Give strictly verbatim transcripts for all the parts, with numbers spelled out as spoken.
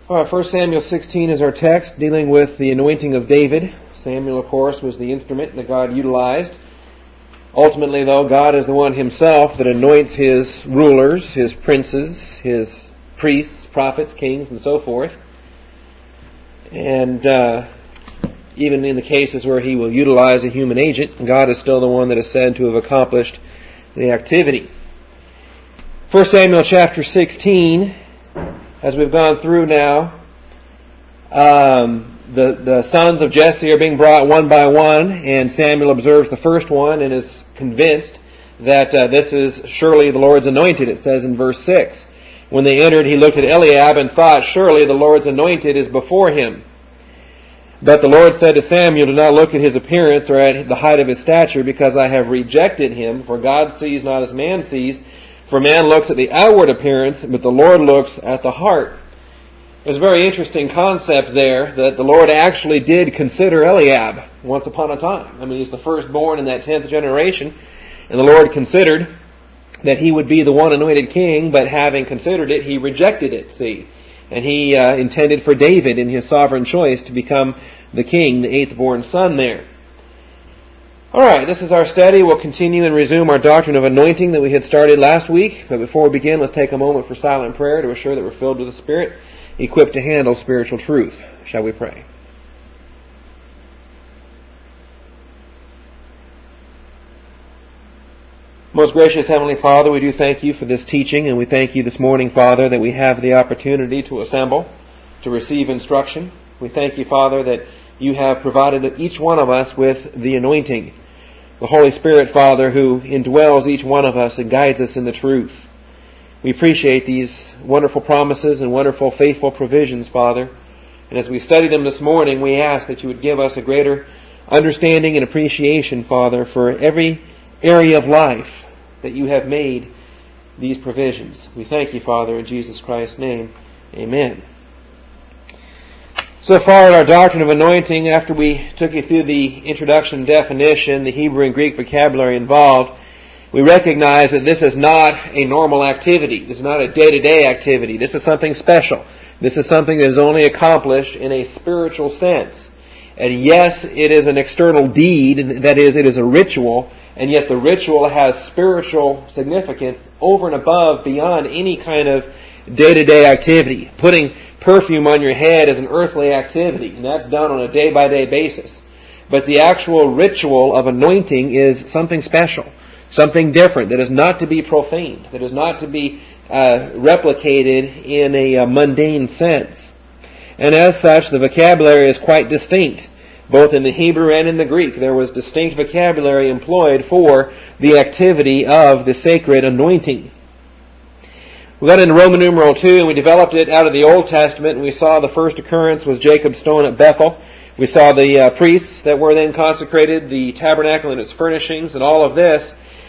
All right, First Samuel sixteen is our text, dealing with the anointing of David. Samuel, of course, was the instrument that God utilized. Ultimately, though, God is the one himself that anoints his rulers, his princes, his priests, prophets, kings, and so forth. And uh, even in the cases where he will utilize a human agent, God is still the one that is said to have accomplished the activity. First Samuel chapter sixteen, as we've gone through now, um, the, the sons of Jesse are being brought one by one, and Samuel observes the first one and is convinced that uh, this is surely the Lord's anointed. It says in verse six, when they entered, he looked at Eliab and thought, surely the Lord's anointed is before him. But the Lord said to Samuel, do not look at his appearance or at the height of his stature, because I have rejected him. For God sees not as man sees. For man looks at the outward appearance, but the Lord looks at the heart. There's a very interesting concept there that the Lord actually did consider Eliab once upon a time. I mean, he's the firstborn in that tenth generation, and the Lord considered that he would be the one anointed king, but having considered it, he rejected it, see. And he uh, intended for David in his sovereign choice to become the king, the eighth-born son there. All right, this is our study. We'll continue and resume our doctrine of anointing that we had started last week. But before we begin, let's take a moment for silent prayer to assure that we're filled with the Spirit, equipped to handle spiritual truth. Shall we pray? Most gracious Heavenly Father, we do thank you for this teaching, and we thank you this morning, Father, that we have the opportunity to assemble, to receive instruction. We thank you, Father, that you have provided each one of us with the anointing, the Holy Spirit, Father, who indwells each one of us and guides us in the truth. We appreciate these wonderful promises and wonderful faithful provisions, Father. And as we study them this morning, we ask that you would give us a greater understanding and appreciation, Father, for every area of life that you have made these provisions. We thank you, Father, in Jesus Christ's name. Amen. So far in our doctrine of anointing, after we took you through the introduction definition, the Hebrew and Greek vocabulary involved, we recognize that this is not a normal activity. This is not a day-to-day activity. This is something special. This is something that is only accomplished in a spiritual sense. And yes, it is an external deed, that is, it is a ritual, and yet the ritual has spiritual significance over and above, beyond any kind of day-to-day activity. Putting perfume on your head is an earthly activity, and that's done on a day-by-day basis. But the actual ritual of anointing is something special, something different, that is not to be profaned, that is not to be uh, replicated in a uh, mundane sense. And as such, the vocabulary is quite distinct. Both in the Hebrew and in the Greek, there was distinct vocabulary employed for the activity of the sacred anointing. We got into Roman numeral two, and we developed it out of the Old Testament, and we saw the first occurrence was Jacob's stone at Bethel. We saw the uh, priests that were then consecrated, the tabernacle and its furnishings, and all of this.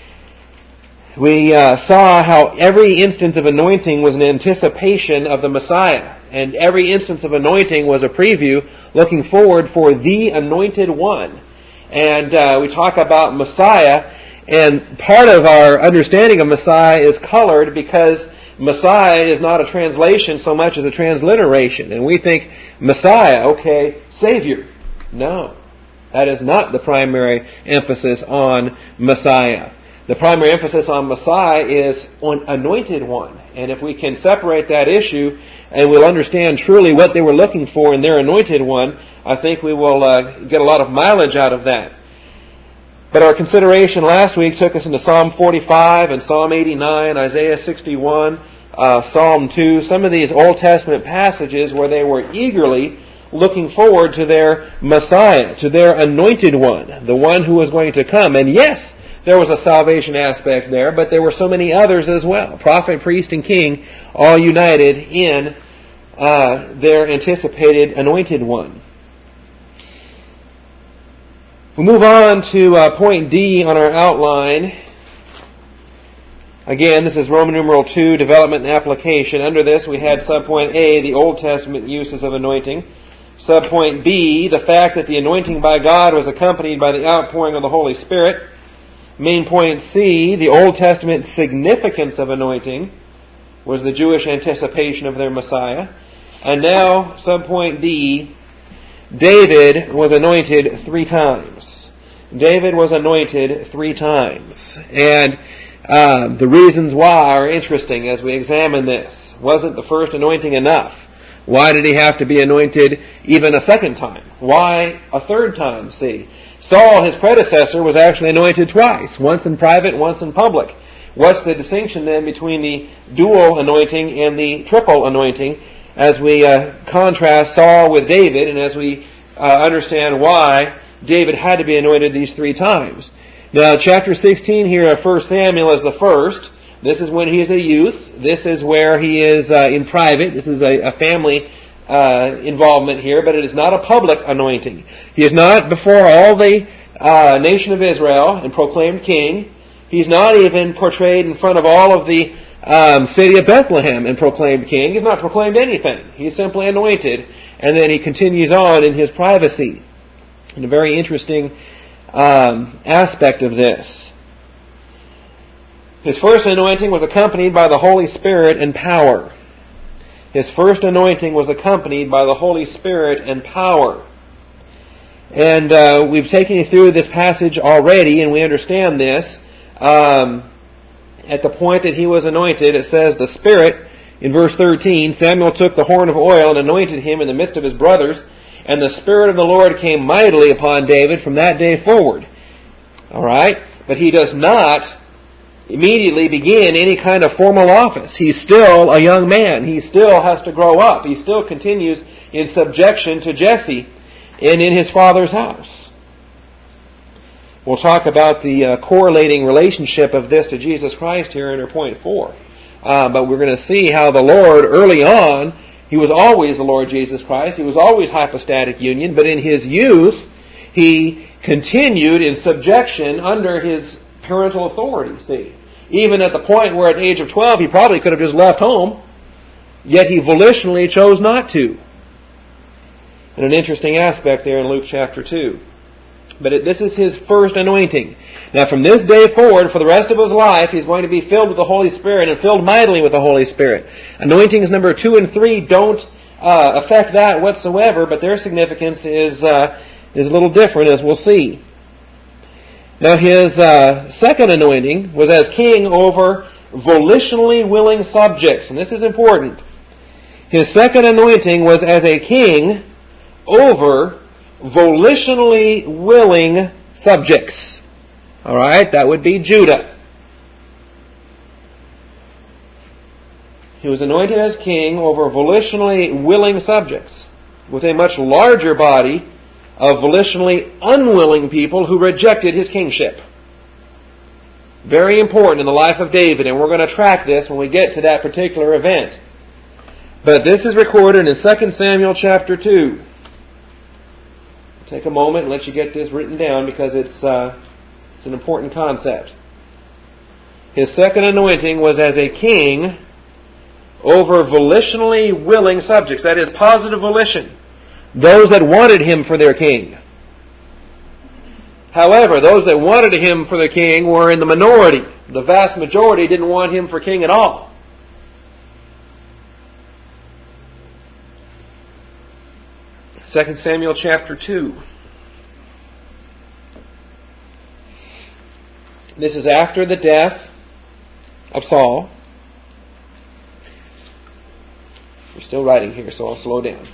We uh, saw how every instance of anointing was an anticipation of the Messiah. And every instance of anointing was a preview looking forward for the anointed one. And uh, we talk about Messiah, and part of our understanding of Messiah is colored because Messiah is not a translation so much as a transliteration. And we think, Messiah, okay, Savior. No, that is not the primary emphasis on Messiah. The primary emphasis on Messiah is on anointed one. And if we can separate that issue and we'll understand truly what they were looking for in their anointed one, I think we will uh, get a lot of mileage out of that. But our consideration last week took us into Psalm forty-five and Psalm eighty-nine, Isaiah sixty-one, uh, Psalm two, some of these Old Testament passages where they were eagerly looking forward to their Messiah, to their anointed one, the one who was going to come. And yes, there was a salvation aspect there, but there were so many others as well. Prophet, priest, and king all united in uh, their anticipated anointed one. We move on to uh, point D on our outline. Again, this is Roman numeral two, development and application. Under this, we had subpoint A, the Old Testament uses of anointing. Subpoint B, the fact that the anointing by God was accompanied by the outpouring of the Holy Spirit. Main point C, the Old Testament significance of anointing was the Jewish anticipation of their Messiah. And now, subpoint D, David was anointed three times. David was anointed three times. And uh, the reasons why are interesting as we examine this. Wasn't the first anointing enough? Why did he have to be anointed even a second time? Why a third time, see? Saul, his predecessor, was actually anointed twice. Once in private, once in public. What's the distinction then between the dual anointing and the triple anointing as we uh, contrast Saul with David and as we uh, understand why David had to be anointed these three times? Now, chapter sixteen here of First Samuel is the first. This is when he is a youth. This is where he is uh, in private. This is a, a family uh, involvement here, but it is not a public anointing. He is not before all the uh, nation of Israel and proclaimed king. He's not even portrayed in front of all of the um, city of Bethlehem and proclaimed king. He's not proclaimed anything. He's simply anointed, and then he continues on in his privacy. And a very interesting um, aspect of this. His first anointing was accompanied by the Holy Spirit and power. His first anointing was accompanied by the Holy Spirit and power. And uh, we've taken you through this passage already, and we understand this. Um, at the point that he was anointed, it says, the Spirit, in verse thirteen, Samuel took the horn of oil and anointed him in the midst of his brothers, and the Spirit of the Lord came mightily upon David from that day forward. All right? But he does not immediately begin any kind of formal office. He's still a young man. He still has to grow up. He still continues in subjection to Jesse and in his father's house. We'll talk about the uh, correlating relationship of this to Jesus Christ here under point four. Uh, but we're going to see how the Lord, early on, He was always the Lord Jesus Christ. He was always hypostatic union. But in His youth, He continued in subjection under His parental authority, see. Even at the point where at the age of twelve, He probably could have just left home, yet He volitionally chose not to. And an interesting aspect there in Luke chapter two. But it, this is His first anointing. Now from this day forward, for the rest of His life, He's going to be filled with the Holy Spirit and filled mightily with the Holy Spirit. Anointings number two and three don't uh, affect that whatsoever, but their significance is, uh, is a little different, as we'll see. Now His uh, second anointing was as king over volitionally willing subjects. And this is important. His second anointing was as a king over volitionally willing subjects. Alright, that would be Judah. He was anointed as king over volitionally willing subjects, with a much larger body of volitionally unwilling people who rejected his kingship. Very important in the life of David, and we're going to track this when we get to that particular event. But this is recorded in Second Samuel chapter two. Take a moment and let you get this written down because it's uh, it's an important concept. His second anointing was as a king over volitionally willing subjects. That is, positive volition. Those that wanted him for their king. However, those that wanted him for their king were in the minority. The vast majority didn't want him for king at all. Second Samuel chapter two. This is after the death of Saul. We're still writing here, so I'll slow down.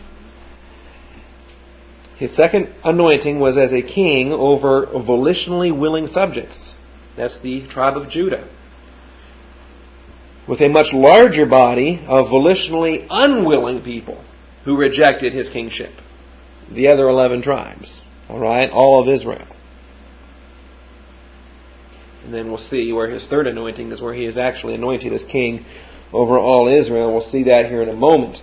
His second anointing was as a king over volitionally willing subjects. That's the tribe of Judah. With a much larger body of volitionally unwilling people who rejected his kingship. The other eleven tribes. Alright? All of Israel. And then we'll see where his third anointing is, where he is actually anointed as king over all Israel. We'll see that here in a moment.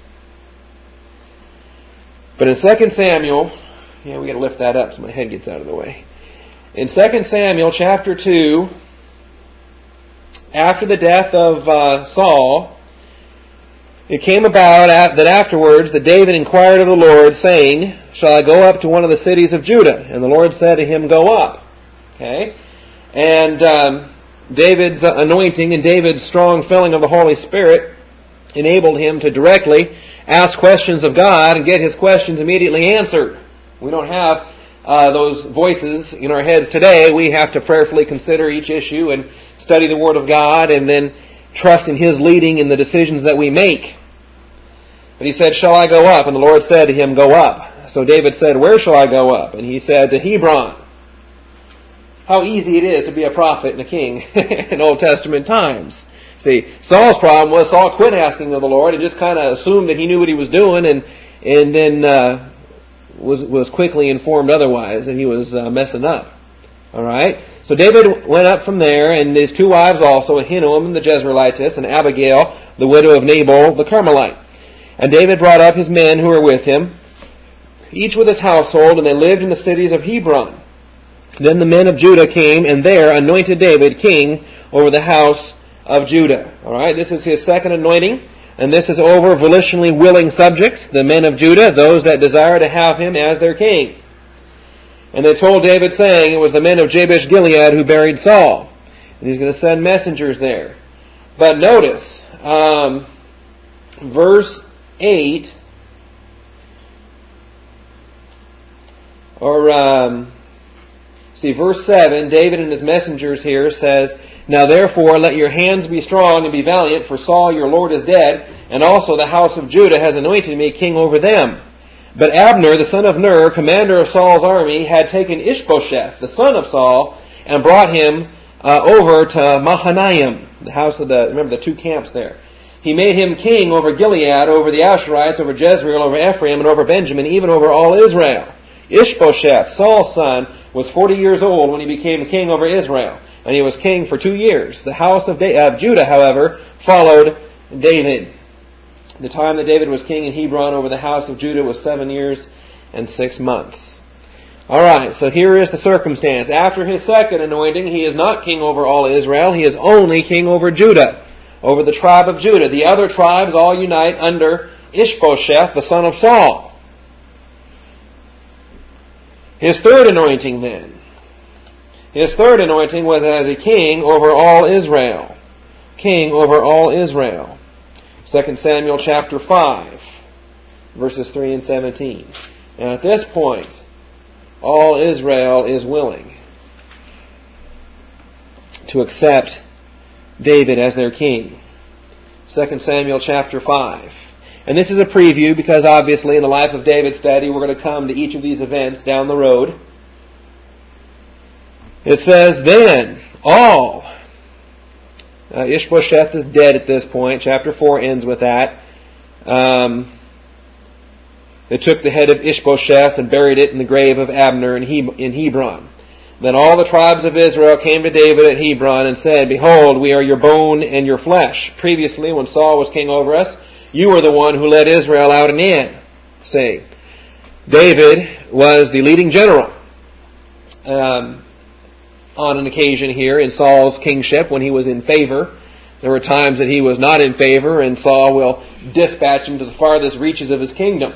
But in Second Samuel, yeah, we got to lift that up so my head gets out of the way. In Second Samuel chapter two, after the death of uh, Saul, it came about that afterwards that David inquired of the Lord, saying, "Shall I go up to one of the cities of Judah?" And the Lord said to him, "Go up." Okay? And um, David's anointing and David's strong filling of the Holy Spirit enabled him to directly ask questions of God and get his questions immediately answered. We don't have uh, those voices in our heads today. We have to prayerfully consider each issue and study the Word of God and then trust in His leading in the decisions that we make. But he said, "Shall I go up?" And the Lord said to him, "Go up." So David said, "Where shall I go up?" And he said, "To Hebron." How easy it is to be a prophet and a king in Old Testament times. See, Saul's problem was Saul quit asking of the Lord and just kind of assumed that he knew what he was doing, and and then uh, was was quickly informed otherwise that he was uh, messing up. All right. So David went up from there, and his two wives also, Ahinoam the Jezreelitess, and Abigail, the widow of Nabal the Carmelite. And David brought up his men who were with him, each with his household, and they lived in the cities of Hebron. Then the men of Judah came, and there anointed David king over the house of Judah. All right, this is his second anointing, and this is over volitionally willing subjects, the men of Judah, those that desire to have him as their king. And they told David, saying, it was the men of Jabesh Gilead who buried Saul. And he's going to send messengers there. But notice, um, verse eight, or, um, see, verse seven, David and his messengers here says, "Now therefore let your hands be strong and be valiant, for Saul your Lord is dead, and also the house of Judah has anointed me king over them." But Abner, the son of Ner, commander of Saul's army, had taken Ishbosheth, the son of Saul, and brought him uh, over to Mahanaim, the house of the, remember the two camps there. He made him king over Gilead, over the Asherites, over Jezreel, over Ephraim, and over Benjamin, even over all Israel. Ishbosheth, Saul's son, was forty years old when he became king over Israel, and he was king for two years. The house of, da- of Judah, however, followed David. The time that David was king in Hebron over the house of Judah was seven years and six months. All right, so here is the circumstance. After his second anointing, he is not king over all Israel. He is only king over Judah, over the tribe of Judah. The other tribes all unite under Ishbosheth, the son of Saul. His third anointing then. His third anointing was as a king over all Israel. King over all Israel. Second Samuel chapter five, verses three and seventeen. And at this point, all Israel is willing to accept David as their king. Second Samuel chapter five. And this is a preview because obviously in the Life of David study we're going to come to each of these events down the road. It says, "Then all..." Uh, Ishbosheth is dead at this point. Chapter four ends with that. Um, they took the head of Ishbosheth and buried it in the grave of Abner in, Heb- in Hebron. Then all the tribes of Israel came to David at Hebron and said, "Behold, we are your bone and your flesh. Previously, when Saul was king over us, you were the one who led Israel out and in." See, David was the leading general um, on an occasion here in Saul's kingship when he was in favor. There were times that he was not in favor, and Saul will dispatch him to the farthest reaches of his kingdom.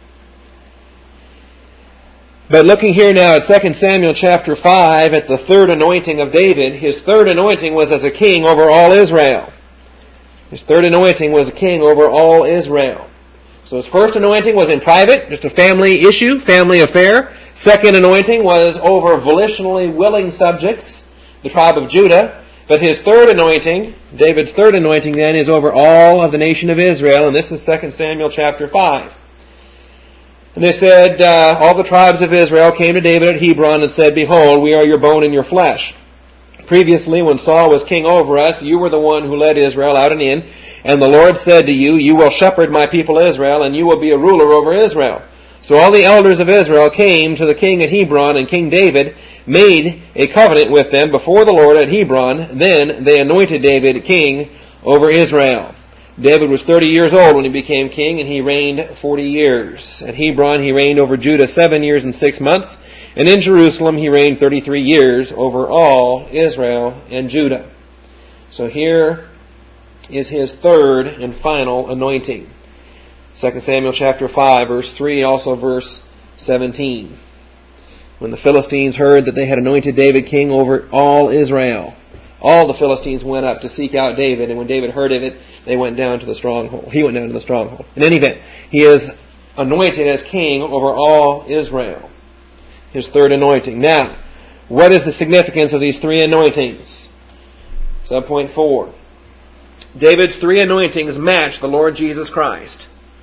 But looking here now at Second Samuel chapter five, at the third anointing of David, his third anointing was as a king over all Israel. His third anointing was a king over all Israel. So his first anointing was in private, just a family issue, family affair. Second anointing was over volitionally willing subjects, the tribe of Judah. But his third anointing, David's third anointing then, is over all of the nation of Israel, and this is Second Samuel chapter five. And they said, uh, all the tribes of Israel came to David at Hebron and said, "Behold, we are your bone and your flesh. Previously, when Saul was king over us, you were the one who led Israel out and in, and the Lord said to you, you will shepherd my people Israel, and you will be a ruler over Israel." So all the elders of Israel came to the king at Hebron, and King David made a covenant with them before the Lord at Hebron. Then they anointed David king over Israel. David was thirty years old when he became king, and he reigned forty years. At Hebron he reigned over Judah seven years and six months, and in Jerusalem he reigned thirty-three years over all Israel and Judah. So here is his third and final anointing. Second Samuel chapter five, verse three, also verse seventeen. When the Philistines heard that they had anointed David king over all Israel, All the Philistines went up to seek out David, and when David heard of it, they went down to the stronghold. He went down to the stronghold. In any event, he is anointed as king over all Israel. His third anointing. Now, what is the significance of these three anointings? Subpoint four. David's three anointings match the Lord Jesus Christ.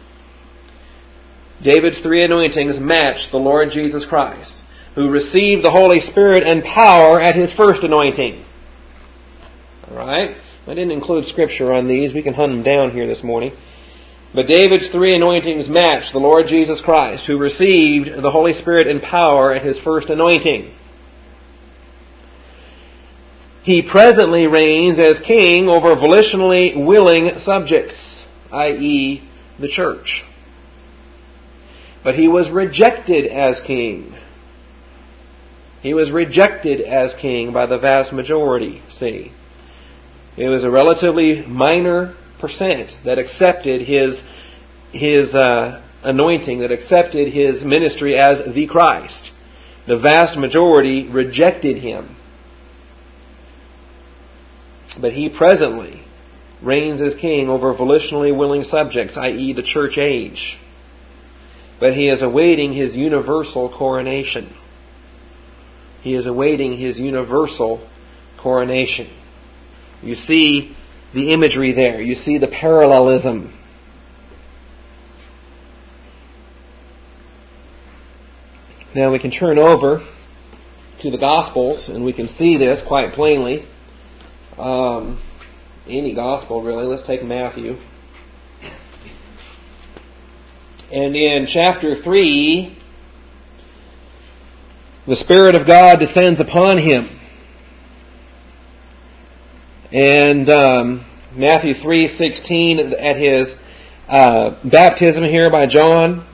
David's three anointings match the Lord Jesus Christ, who received the Holy Spirit and power at His first anointing. Alright? I didn't include scripture on these. We can hunt them down here this morning. But David's three anointings match the Lord Jesus Christ, who received the Holy Spirit and power at His first anointing. He presently reigns as king over volitionally willing subjects, that is the church. But he was rejected as king. He was rejected as king by the vast majority, see. It was a relatively minor percent that accepted his, his uh, anointing, that accepted his ministry as the Christ. The vast majority rejected him. But he presently reigns as king over volitionally willing subjects, that is the church age. But he is awaiting his universal coronation. He is awaiting his universal coronation. You see the imagery there. You see the parallelism. Now we can turn over to the Gospels, and we can see this quite plainly. Um, any Gospel, really. Let's take Matthew. And in chapter three, the Spirit of God descends upon him. And um, Matthew three sixteen, at his uh, baptism here by John,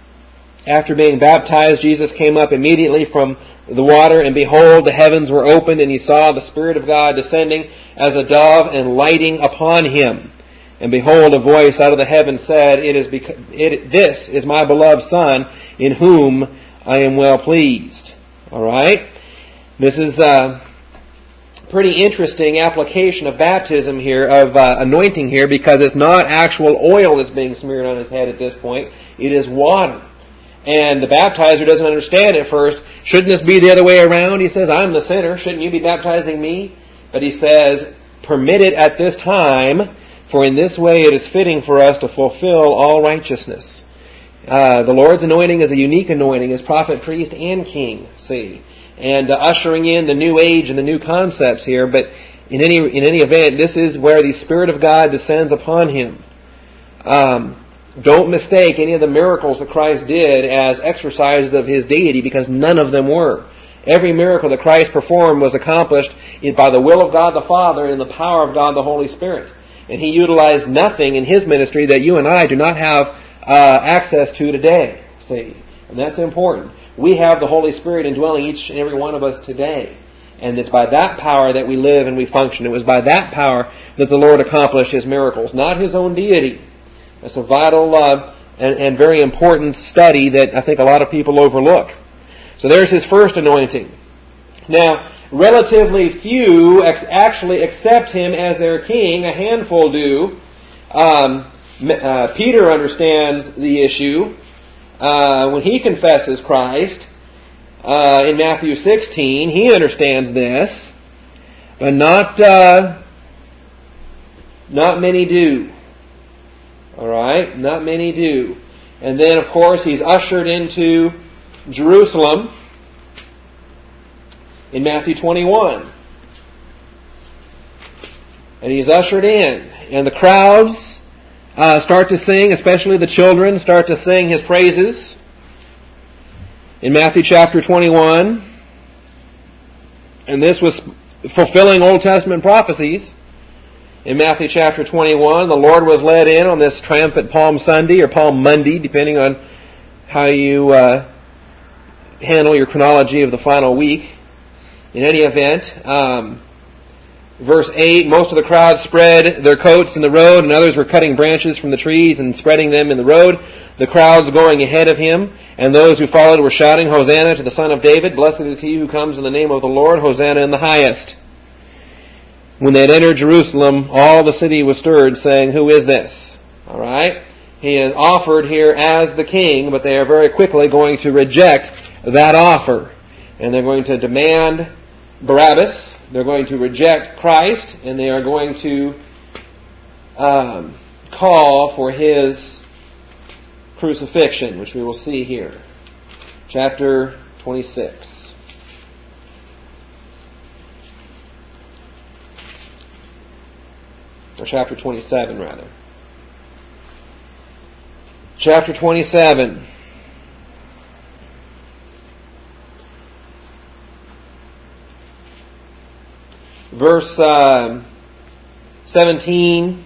after being baptized, Jesus came up immediately from the water, and behold, the heavens were opened, and he saw the Spirit of God descending as a dove and lighting upon him. And behold, a voice out of the heaven said, "It is because, it, this is my beloved Son, in whom I am well pleased." All right? This is a pretty interesting application of baptism here, of uh, anointing here, because it's not actual oil that's being smeared on his head at this point. It is water. And the baptizer doesn't understand at first. Shouldn't this be the other way around? He says, "I'm the sinner. Shouldn't you be baptizing me?" But he says, "Permit it at this time, for in this way it is fitting for us to fulfill all righteousness." Uh, the Lord's anointing is a unique anointing as prophet, priest, and king, see. And uh, ushering in the new age and the new concepts here. But in any in any event, this is where the Spirit of God descends upon him. Um, don't mistake any of the miracles that Christ did as exercises of His deity, because none of them were. Every miracle that Christ performed was accomplished by the will of God the Father and the power of God the Holy Spirit. And He utilized nothing in His ministry that you and I do not have uh, access to today. See? And that's important. We have the Holy Spirit indwelling each and every one of us today. And it's by that power that we live and we function. It was by that power that the Lord accomplished His miracles, not His own deity. That's a vital uh, and, and very important study that I think a lot of people overlook. So there's His first anointing. Now, relatively few ex- actually accept Him as their king. A handful do. Um, uh, Peter understands the issue uh, when he confesses Christ. Uh, in Matthew sixteen, he understands this. But not, uh, not many do. Alright? Not many do. And then, of course, he's ushered into Jerusalem in Matthew twenty-one. And he's ushered in. And the crowds uh, start to sing, especially the children start to sing His praises. In Matthew chapter twenty-one. And this was fulfilling Old Testament prophecies. In Matthew chapter twenty-one, the Lord was led in on this triumphant Palm Sunday, or Palm Monday, depending on how you uh, handle your chronology of the final week. In any event, um, verse eight, most of the crowd spread their coats in the road, and others were cutting branches from the trees and spreading them in the road, the crowds going ahead of him, and those who followed were shouting, "Hosanna to the Son of David! Blessed is he who comes in the name of the Lord! Hosanna in the highest!" When they had entered Jerusalem, all the city was stirred, saying, "Who is this?" All right? He is offered here as the king, but they are very quickly going to reject that offer. And they're going to demand Barabbas. They're going to reject Christ, and they are going to um, call for His crucifixion, which we will see here. Chapter twenty-six. Or chapter twenty-seven, rather. Chapter twenty-seven. Verse uh, seventeen,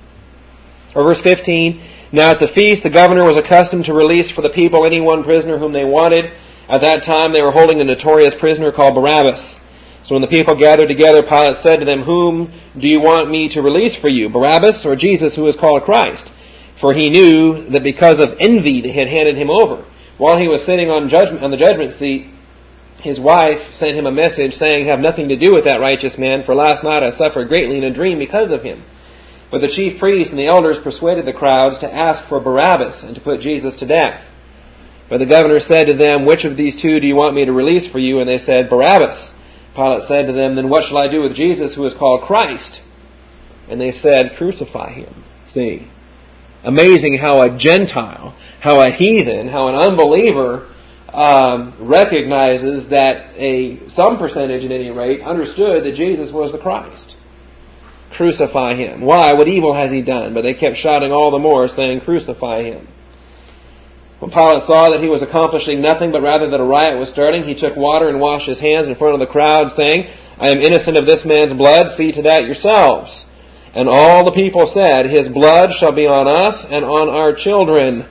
or verse fifteen. Now at the feast the governor was accustomed to release for the people any one prisoner whom they wanted. At that time they were holding a notorious prisoner called Barabbas. So when the people gathered together, Pilate said to them, "Whom do you want me to release for you, Barabbas or Jesus who is called Christ?" For he knew that because of envy they had handed him over. While he was sitting on judgment on the judgment seat, his wife sent him a message saying, "Have nothing to do with that righteous man, for last night I suffered greatly in a dream because of him." But the chief priests and the elders persuaded the crowds to ask for Barabbas and to put Jesus to death. But the governor said to them, "Which of these two do you want me to release for you?" And they said, "Barabbas." Pilate said to them, "Then what shall I do with Jesus who is called Christ?" And they said, "Crucify him." See, amazing how a Gentile, how a heathen, how an unbeliever um, recognizes that a some percentage, at any rate, understood that Jesus was the Christ. Crucify him. Why? What evil has he done? But they kept shouting all the more, saying, "Crucify him." When Pilate saw that he was accomplishing nothing, but rather that a riot was starting, he took water and washed his hands in front of the crowd, saying, "I am innocent of this man's blood. See to that yourselves." And all the people said, "His blood shall be on us and on our children."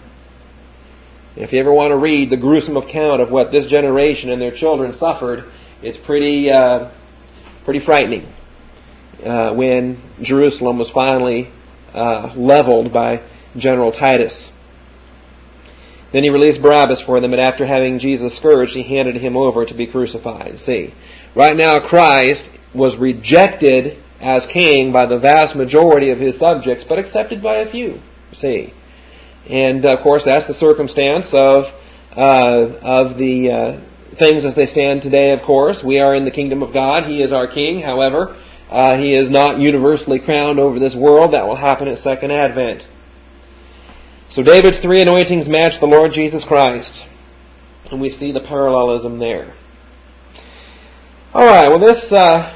If you ever want to read the gruesome account of what this generation and their children suffered, it's pretty, uh, pretty frightening. Uh, when Jerusalem was finally uh, leveled by General Titus. Then he released Barabbas for them, and after having Jesus scourged, he handed him over to be crucified. See, right now Christ was rejected as king by the vast majority of his subjects, but accepted by a few. See, and of course that's the circumstance of uh, of the uh, things as they stand today. Of course, we are in the kingdom of God. He is our king. However, uh, he is not universally crowned over this world. That will happen at Second Advent. So David's three anointings match the Lord Jesus Christ. And we see the parallelism there. Alright, well this uh,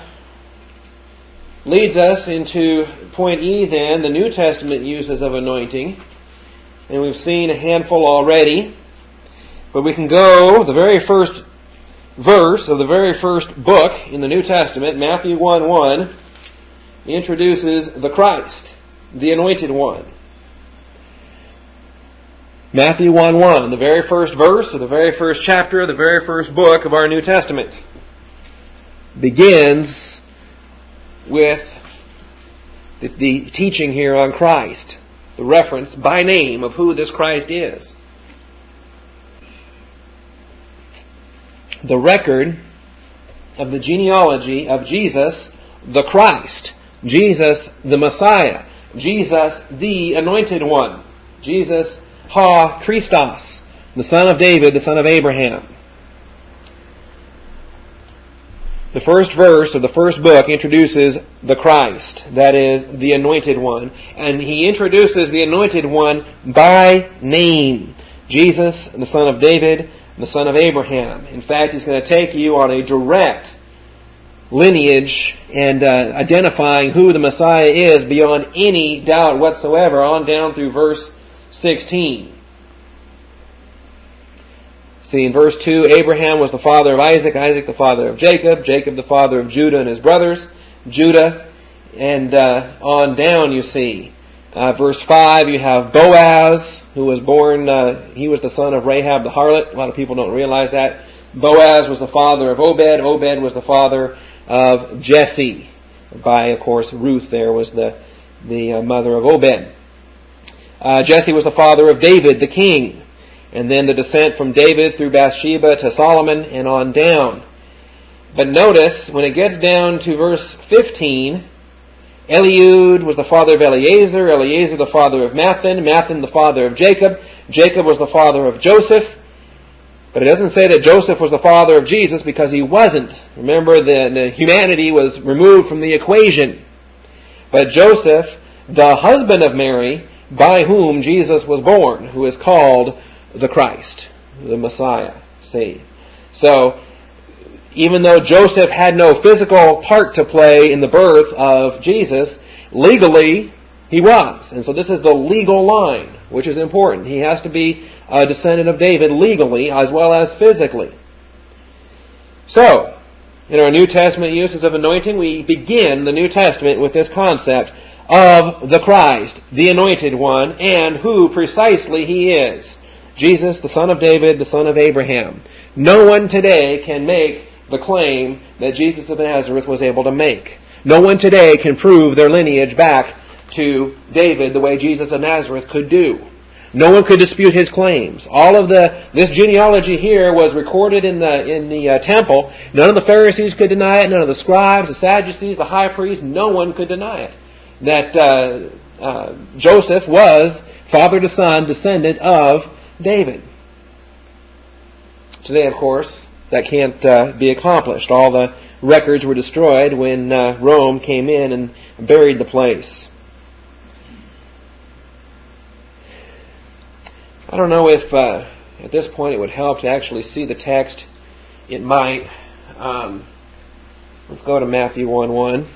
leads us into point E then, the New Testament uses of anointing. And we've seen a handful already. But we can go, the very first verse of the very first book in the New Testament, Matthew one one, introduces the Christ, the Anointed One. Matthew one one, the very first verse of the very first chapter of the very first book of our New Testament, begins with the, the teaching here on Christ, the reference by name of who this Christ is. The record of the genealogy of Jesus, the Christ, Jesus, the Messiah, Jesus, the Anointed One, Jesus, Ha Christos, the son of David, the son of Abraham. The first verse of the first book introduces the Christ, that is, the Anointed One. And he introduces the Anointed One by name. Jesus, the son of David, the son of Abraham. In fact, he's going to take you on a direct lineage and uh, identifying who the Messiah is beyond any doubt whatsoever, on down through verse sixteen. See, in verse two, Abraham was the father of Isaac, Isaac the father of Jacob, Jacob the father of Judah and his brothers, Judah, and uh, on down you see. Uh, verse five, you have Boaz, who was born, uh, he was the son of Rahab the harlot. A lot of people don't realize that. Boaz was the father of Obed. Obed was the father of Jesse. By, of course, Ruth there was the, the uh, mother of Obed. Uh, Jesse was the father of David, the king. And then the descent from David through Bathsheba to Solomon and on down. But notice, when it gets down to verse fifteen, Eliud was the father of Eleazar, Eleazar the father of Mathan, Mathan the father of Jacob, Jacob was the father of Joseph. But it doesn't say that Joseph was the father of Jesus, because he wasn't. Remember, the, the humanity was removed from the equation. But Joseph, the husband of Mary, by whom Jesus was born, who is called the Christ, the Messiah. See? So, even though Joseph had no physical part to play in the birth of Jesus, legally he was. And so this is the legal line, which is important. He has to be a descendant of David legally as well as physically. So, in our New Testament uses of anointing, we begin the New Testament with this concept of the Christ, the Anointed One, and who precisely He is. Jesus, the Son of David, the Son of Abraham. No one today can make the claim that Jesus of Nazareth was able to make. No one today can prove their lineage back to David the way Jesus of Nazareth could do. No one could dispute his claims. All of the this genealogy here was recorded in the in the uh, temple. None of the Pharisees could deny it. None of the scribes, the Sadducees, the high priests. No one could deny it. That uh, uh, Joseph was father to son, descendant of David. Today, of course, that can't uh, be accomplished. All the records were destroyed when uh, Rome came in and buried the place. I don't know if uh, at this point it would help to actually see the text. It might. Um, let's go to Matthew one one.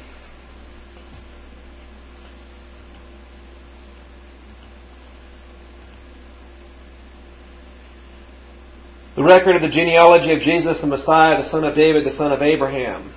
The record of the genealogy of Jesus, the Messiah, the son of David, the son of Abraham.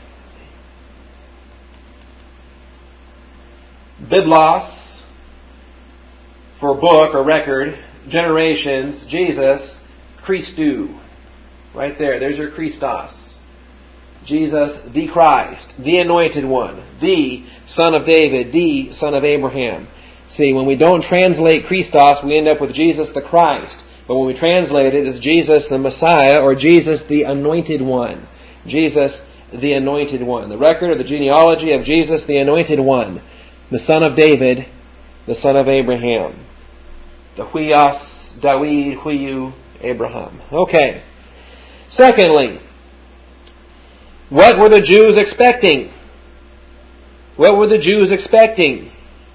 Biblos, for book or record, generations, Jesus, Christou. Right there, there's your Christos. Jesus, the Christ, the Anointed One, the Son of David, the Son of Abraham. See, when we don't translate Christos, we end up with Jesus the Christ. But when we translate it as Jesus the Messiah, or Jesus the Anointed One. Jesus the Anointed One. The record of the genealogy of Jesus the Anointed One. The Son of David, the Son of Abraham. The Huios, David, Huiu, Abraham. Okay. Secondly, what were the Jews expecting? What were the Jews expecting?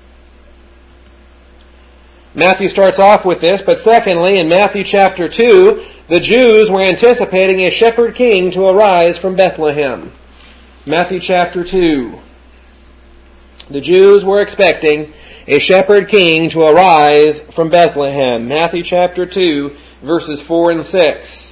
Matthew starts off with this, but secondly, in Matthew chapter two, the Jews were anticipating a shepherd king to arise from Bethlehem. Matthew chapter two. The Jews were expecting a shepherd king to arise from Bethlehem. Matthew chapter two, verses four and six.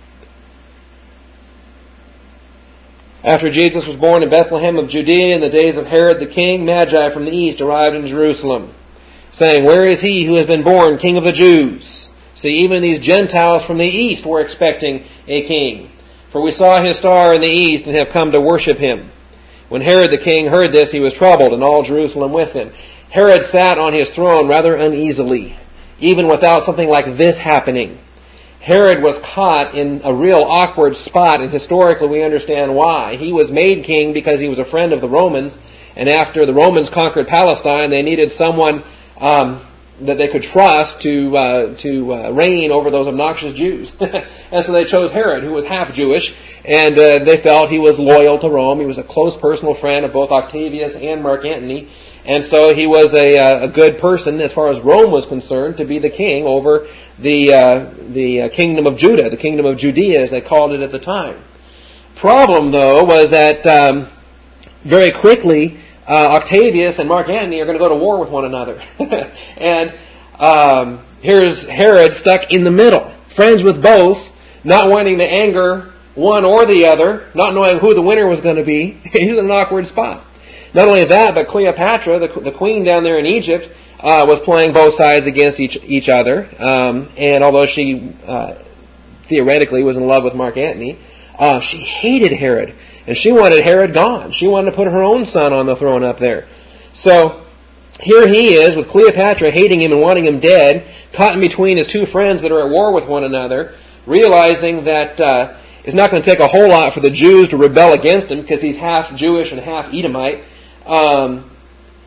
After Jesus was born in Bethlehem of Judea in the days of Herod the king, Magi from the east arrived in Jerusalem, saying, "Where is he who has been born King of the Jews?" See, even these Gentiles from the east were expecting a king. "For we saw his star in the east and have come to worship him." When Herod the king heard this, he was troubled, and all Jerusalem with him. Herod sat on his throne rather uneasily, even without something like this happening. Herod was caught in a real awkward spot, and historically we understand why. He was made king because he was a friend of the Romans, and after the Romans conquered Palestine, they needed someone um, that they could trust to uh, to uh, reign over those obnoxious Jews. And so they chose Herod, who was half Jewish, and uh, they felt he was loyal to Rome. He was a close personal friend of both Octavius and Mark Antony, and so he was a, a good person as far as Rome was concerned to be the king over the uh, the uh, kingdom of Judah, the kingdom of Judea as they called it at the time. Problem, though, was that um, very quickly Uh, Octavius and Mark Antony are going to go to war with one another. And um, here's Herod stuck in the middle, friends with both, not wanting to anger one or the other, not knowing who the winner was going to be. He's in an awkward spot. Not only that, but Cleopatra, the, the queen down there in Egypt, uh, was playing both sides against each, each other. Um, and although she uh, theoretically was in love with Mark Antony, uh, she hated Herod. And she wanted Herod gone. She wanted to put her own son on the throne up there. So here he is with Cleopatra hating him and wanting him dead, caught in between his two friends that are at war with one another, realizing that uh, it's not going to take a whole lot for the Jews to rebel against him because he's half Jewish and half Edomite. Um,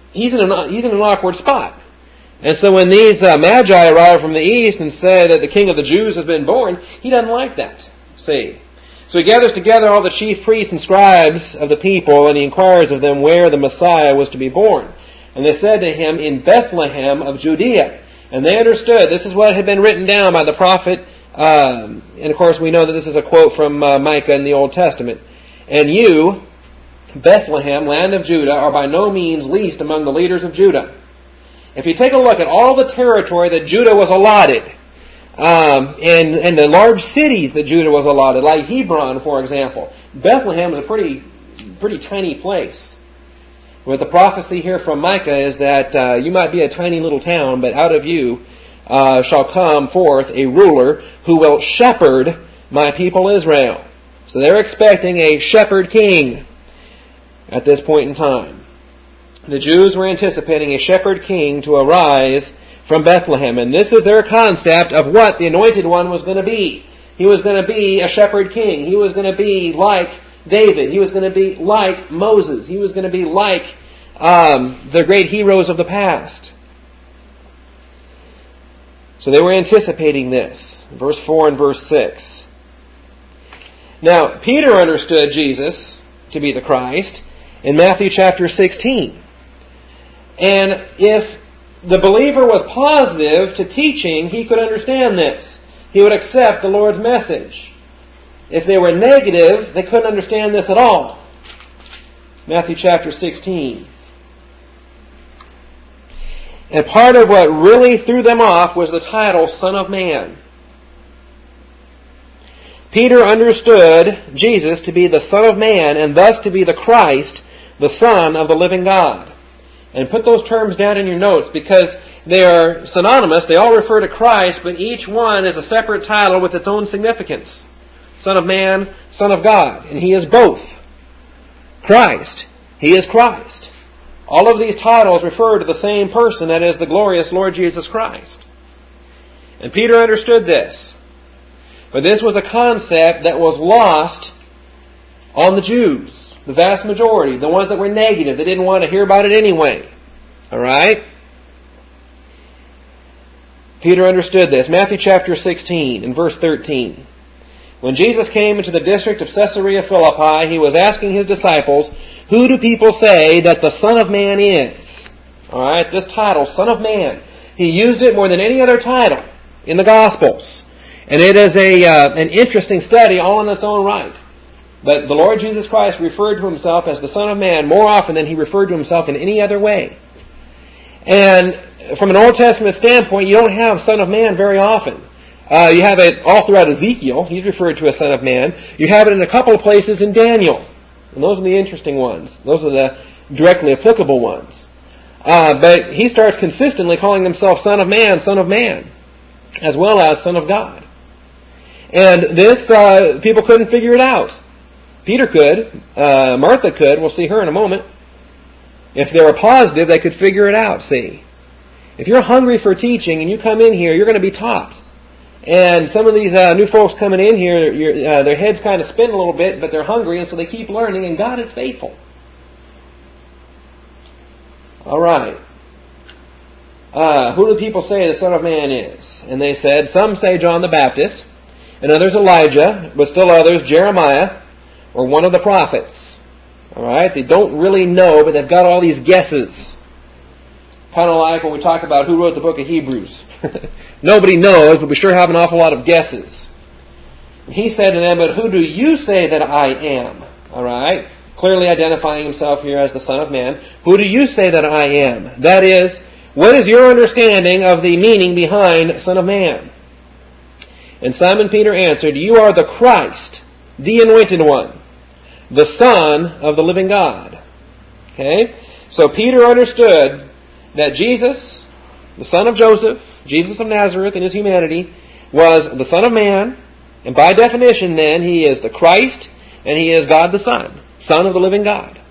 he's in an, he's in an awkward spot. And so when these uh, magi arrive from the east and say that the King of the Jews has been born, he doesn't like that. See? So he gathers together all the chief priests and scribes of the people, and he inquires of them where the Messiah was to be born. And they said to him, in Bethlehem of Judea. And they understood this is what had been written down by the prophet. Um, and of course we know that this is a quote from uh, Micah in the Old Testament. And you, Bethlehem, land of Judah, are by no means least among the leaders of Judah. If you take a look at all the territory that Judah was allotted, um, and, and the large cities that Judah was allotted, like Hebron, for example, Bethlehem is a pretty, pretty tiny place. But the prophecy here from Micah is that uh, you might be a tiny little town, but out of you uh, shall come forth a ruler who will shepherd my people Israel. So they're expecting a shepherd king at this point in time. The Jews were anticipating a shepherd king to arise from Bethlehem. And this is their concept of what the Anointed One was going to be. He was going to be a shepherd king. He was going to be like David. He was going to be like Moses. He was going to be like um, the great heroes of the past. So they were anticipating this. Verse four and verse six. Now, Peter understood Jesus to be the Christ in Matthew chapter sixteen. And if the believer was positive to teaching, he could understand this. He would accept the Lord's message. If they were negative, they couldn't understand this at all. Matthew chapter sixteen. And part of what really threw them off was the title Son of Man. Peter understood Jesus to be the Son of Man and thus to be the Christ, the Son of the living God. And put those terms down in your notes because they are synonymous. They all refer to Christ, but each one is a separate title with its own significance. Son of Man, Son of God. And He is both. Christ. He is Christ. All of these titles refer to the same person, that is the glorious Lord Jesus Christ. And Peter understood this. But this was a concept that was lost on the Jews. The vast majority. The ones that were negative. They didn't want to hear about it anyway. Alright? Peter understood this. Matthew chapter sixteen and verse thirteen. When Jesus came into the district of Caesarea Philippi, He was asking His disciples, who do people say that the Son of Man is? Alright, this title, Son of Man. He used it more than any other title in the Gospels. And it is a uh, an interesting study all in its own right. But the Lord Jesus Christ referred to Himself as the Son of Man more often than He referred to Himself in any other way. And from an Old Testament standpoint, you don't have Son of Man very often. Uh, you have it all throughout Ezekiel. He's referred to as Son of Man. You have it in a couple of places in Daniel. And those are the interesting ones. Those are the directly applicable ones. Uh, but He starts consistently calling Himself Son of Man, Son of Man, as well as Son of God. And this, uh, people couldn't figure it out. Peter could. Uh, Martha could. We'll see her in a moment. If they were positive, they could figure it out, see. If you're hungry for teaching and you come in here, you're going to be taught. And some of these uh, new folks coming in here, uh, their heads kind of spin a little bit, but they're hungry, and so they keep learning, and God is faithful. All right. Uh, who do people say the Son of Man is? And they said, some say John the Baptist, and others Elijah, but still others Jeremiah, or one of the prophets. All right? They don't really know, but they've got all these guesses. Kind of like when we talk about who wrote the book of Hebrews. Nobody knows, but we sure have an awful lot of guesses. And he said to them, but who do you say that I am? All right? Clearly identifying Himself here as the Son of Man. Who do you say that I am? That is, what is your understanding of the meaning behind Son of Man? And Simon Peter answered, you are the Christ, the Anointed One, the Son of the living God. Okay? So Peter understood that Jesus, the son of Joseph, Jesus of Nazareth in His humanity, was the Son of Man, and by definition then, He is the Christ, and He is God the Son, Son of the living God.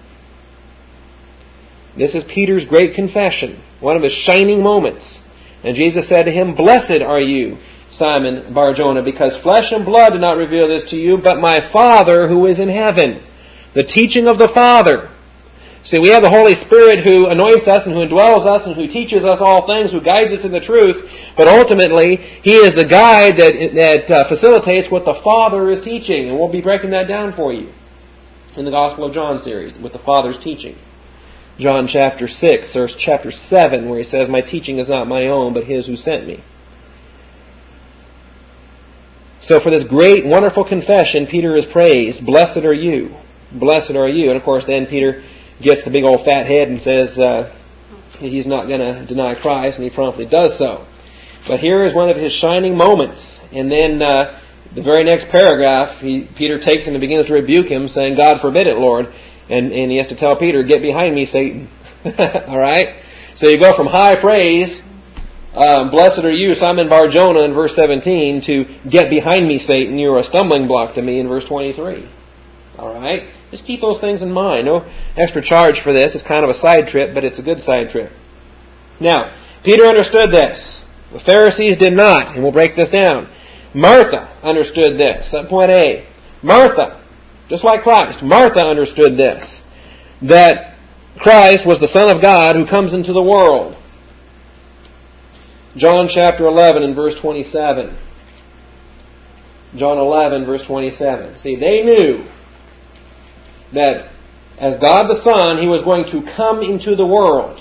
This is Peter's great confession, one of his shining moments. And Jesus said to him, blessed are you, Simon Bar-Jonah, because flesh and blood did not reveal this to you, but my Father who is in heaven. The teaching of the Father. See, we have the Holy Spirit who anoints us and who indwells us and who teaches us all things, who guides us in the truth, but ultimately, He is the guide that, that uh, facilitates what the Father is teaching, and we'll be breaking that down for you in the Gospel of John series, with the Father's teaching. John chapter six, or chapter seven, where He says, "My teaching is not my own, but His who sent me." So for this great, wonderful confession, Peter is praised, "Blessed are you, blessed are you." And of course then Peter gets the big old fat head and says uh, he's not going to deny Christ, and he promptly does so. But here is one of his shining moments. And then uh, the very next paragraph, he, Peter takes him and begins to rebuke him, saying, "God forbid it, Lord." And, and he has to tell Peter, "Get behind me, Satan." All right? So you go from high praise, um, "Blessed are you, Simon Bar-Jonah," in verse seventeen, to "Get behind me, Satan, you are a stumbling block to me," in verse twenty-three. All right? Just keep those things in mind. No extra charge for this. It's kind of a side trip, but it's a good side trip. Now, Peter understood this. The Pharisees did not, and we'll break this down. Martha understood this. At point A, Martha, just like Christ, Martha understood this, that Christ was the Son of God who comes into the world. John chapter eleven and verse twenty-seven. John eleven, verse twenty-seven. See, they knew that as God the Son, He was going to come into the world.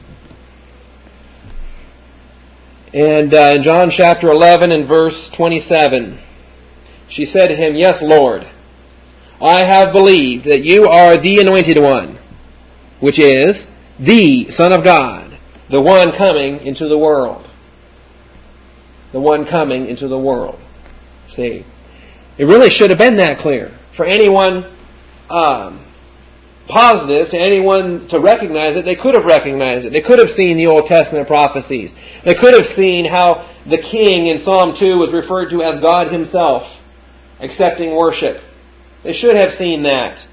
And uh, in John chapter eleven and verse twenty-seven, she said to Him, "Yes, Lord, I have believed that you are the Anointed One, which is the Son of God, the one coming into the world." The one coming into the world. See, it really should have been that clear for anyone um, positive, to anyone to recognize it. They could have recognized it. They could have seen the Old Testament prophecies. They could have seen how the king in Psalm two was referred to as God Himself, accepting worship. They should have seen that.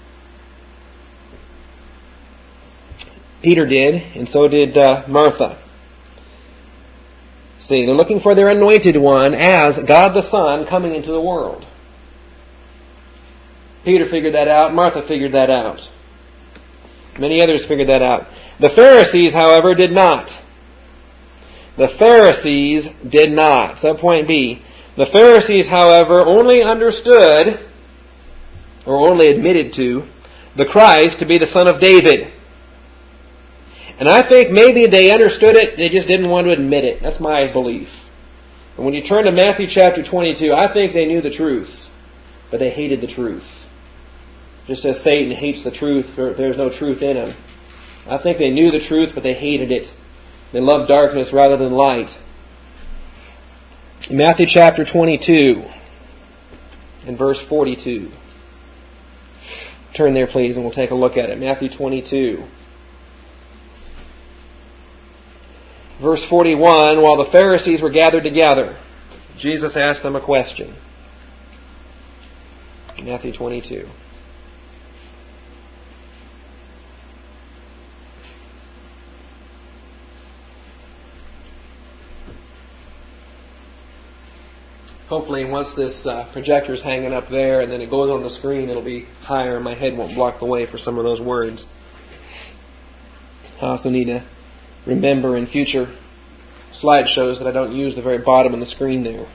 Peter did, and so did uh, Martha. See, they're looking for their Anointed One as God the Son coming into the world. Peter figured that out. Martha figured that out. Many others figured that out. The Pharisees, however, did not. The Pharisees did not. So point B. The Pharisees, however, only understood, or only admitted to, the Christ to be the Son of David. And I think maybe they understood it, they just didn't want to admit it. That's my belief. And when you turn to Matthew chapter twenty-two, I think they knew the truth, but they hated the truth. Just as Satan hates the truth, there's no truth in him. I think they knew the truth, but they hated it. They loved darkness rather than light. Matthew chapter twenty-two, and verse forty-two. Turn there, please, and we'll take a look at it. Matthew twenty-two. Verse forty-one, while the Pharisees were gathered together, Jesus asked them a question. Matthew twenty-two. Hopefully once this uh, projector's hanging up there and then it goes on the screen, it'll be higher and my head won't block the way for some of those words. I also need to remember in future slideshows that I don't use the very bottom of the screen there.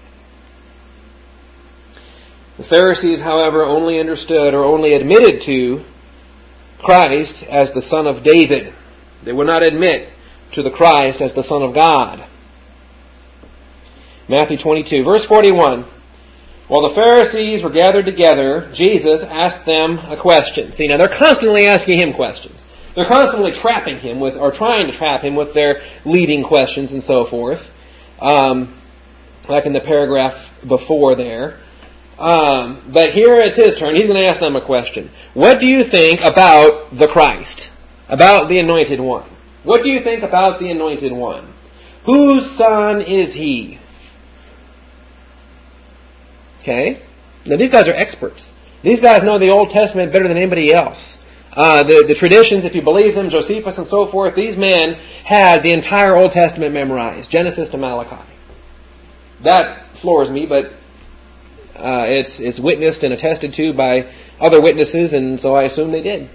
The Pharisees, however, only understood or only admitted to Christ as the Son of David. They would not admit to the Christ as the Son of God. Matthew twenty-two, verse forty-one. While the Pharisees were gathered together, Jesus asked them a question. See, now they're constantly asking Him questions. They're constantly trapping Him with, or trying to trap Him with their leading questions and so forth. Um, like in the paragraph before there. Um, but here it's His turn. He's going to ask them a question. What do you think about the Christ? About the Anointed One? What do you think about the Anointed One? Whose son is He? Okay? Now these guys are experts. These guys know the Old Testament better than anybody else. Uh, the, the traditions, if you believe them, Josephus and so forth, these men had the entire Old Testament memorized, Genesis to Malachi. That floors me, but uh, it's it's witnessed and attested to by other witnesses, and so I assume they did.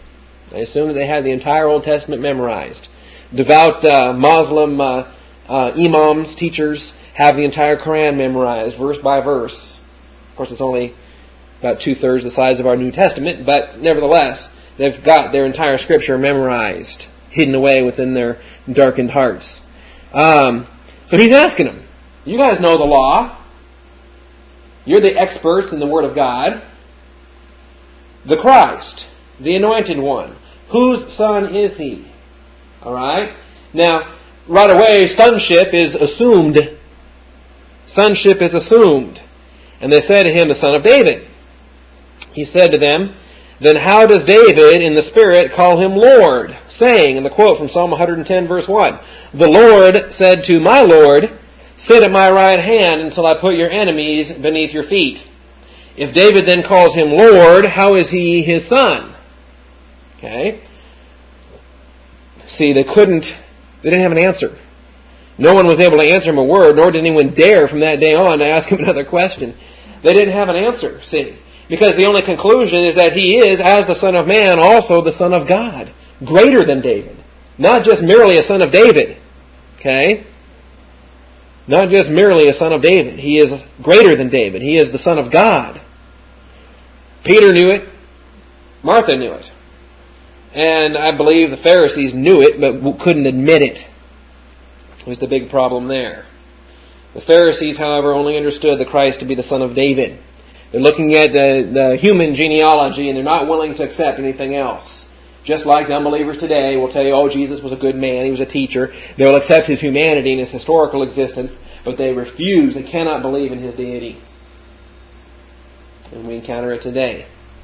They assumed that they had the entire Old Testament memorized. Devout uh, Muslim uh, uh, imams, teachers, have the entire Quran memorized, verse by verse. Of course, it's only about two-thirds the size of our New Testament, but nevertheless, they've got their entire Scripture memorized, hidden away within their darkened hearts. Um, so he's asking them, you guys know the law. You're the experts in the Word of God. The Christ, the Anointed One, whose son is He? All right? Now, right away, sonship is assumed. Sonship is assumed. And they said to him, the son of David. He said to them, then how does David in the Spirit call him Lord? Saying, in the quote from Psalm one hundred ten, verse one, the Lord said to my Lord, sit at my right hand until I put your enemies beneath your feet. If David then calls him Lord, how is he his son? Okay. See, they couldn't, they didn't have an answer. No one was able to answer him a word, nor did anyone dare from that day on to ask him another question. They didn't have an answer, see. Because the only conclusion is that he is, as the Son of Man, also the Son of God. Greater than David. Not just merely a son of David. Okay? Not just merely a son of David. He is greater than David. He is the Son of God. Peter knew it. Martha knew it. And I believe the Pharisees knew it, but couldn't admit it. It was the big problem there. The Pharisees, however, only understood the Christ to be the Son of David. They're looking at the, the human genealogy and they're not willing to accept anything else. Just like the unbelievers today will tell you, oh, Jesus was a good man, he was a teacher. They will accept his humanity and his historical existence, but they refuse, they cannot believe in his deity. And we encounter it today.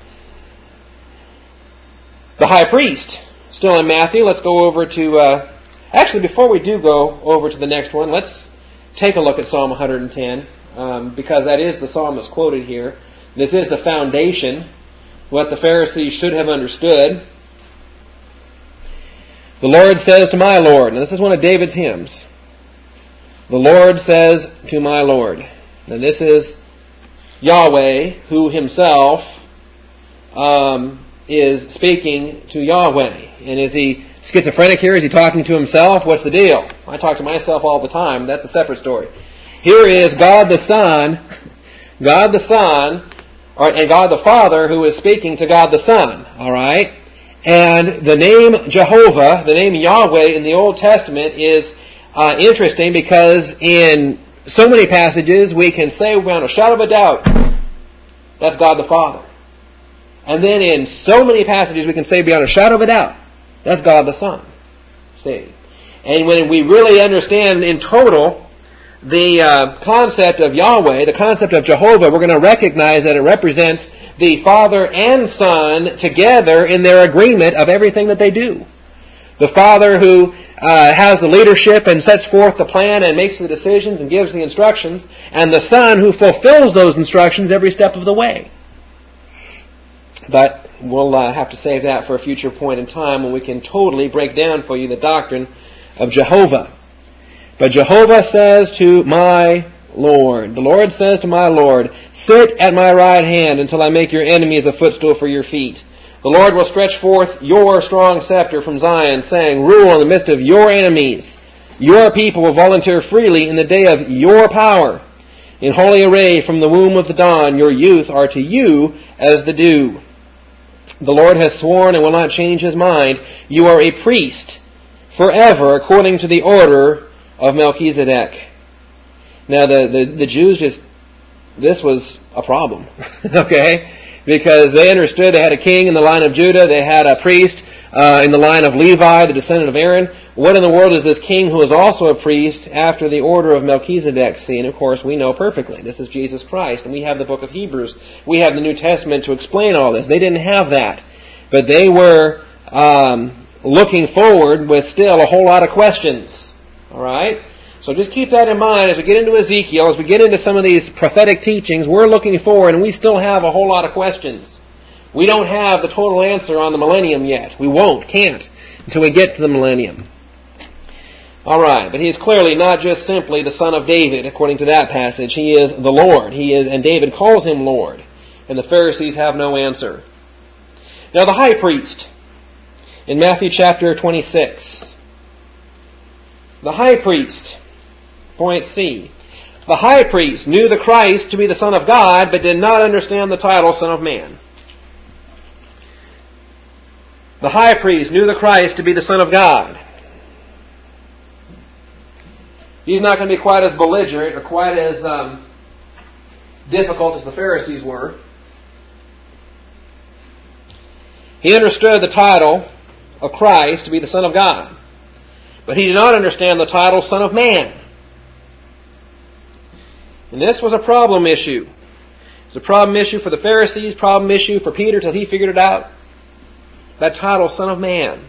The high priest, still in Matthew. Let's go over to... Uh, actually, before we do go over to the next one, let's take a look at Psalm one hundred ten. Um, because that is the psalm that's quoted here. This is the foundation, what the Pharisees should have understood. The Lord says to my Lord, and this is one of David's hymns. The Lord says to my Lord. And this is Yahweh, who himself um, is speaking to Yahweh. And is he schizophrenic here? Is he talking to himself? What's the deal? I talk to myself all the time. That's a separate story. Here is God the Son, God the Son, or, and God the Father who is speaking to God the Son. All right? And the name Jehovah, the name Yahweh in the Old Testament is uh, interesting because in so many passages we can say without a shadow of a doubt, that's God the Father. And then in so many passages we can say beyond a shadow of a doubt, that's God the Son. See? And when we really understand in total the uh, concept of Yahweh, the concept of Jehovah, we're going to recognize that it represents the Father and Son together in their agreement of everything that they do. The Father who uh, has the leadership and sets forth the plan and makes the decisions and gives the instructions, and the Son who fulfills those instructions every step of the way. But we'll uh, have to save that for a future point in time when we can totally break down for you the doctrine of Jehovah. But Jehovah says to my Lord, the Lord says to my Lord, sit at my right hand until I make your enemies a footstool for your feet. The Lord will stretch forth your strong scepter from Zion, saying, rule in the midst of your enemies. Your people will volunteer freely in the day of your power. In holy array from the womb of the dawn, your youth are to you as the dew. The Lord has sworn and will not change his mind. You are a priest forever according to the order of Melchizedek. Now the, the, the Jews just, this was a problem, okay? Because they understood they had a king in the line of Judah, they had a priest uh, in the line of Levi, the descendant of Aaron. What in the world is this king who is also a priest after the order of Melchizedek? See, and of course we know perfectly. This is Jesus Christ, and we have the book of Hebrews. We have the New Testament to explain all this. They didn't have that. But they were um, looking forward with still a whole lot of questions. All right? So just keep that in mind as we get into Ezekiel, as we get into some of these prophetic teachings. We're looking forward, and we still have a whole lot of questions. We don't have the total answer on the millennium yet. We won't, can't, until we get to the millennium. All right, but he is clearly not just simply the son of David, according to that passage. He is the Lord. He is, and David calls him Lord. And the Pharisees have no answer. Now the high priest. in Matthew chapter twenty-six. The high priest, point C. The high priest knew the Christ to be the Son of God, but did not understand the title Son of Man. The high priest knew the Christ to be the Son of God. He's not going to be quite as belligerent or quite as um, difficult as the Pharisees were. He understood the title of Christ to be the Son of God, but he did not understand the title Son of Man. And this was a problem issue. It was a problem issue for the Pharisees, problem issue for Peter till he figured it out. That title, Son of Man.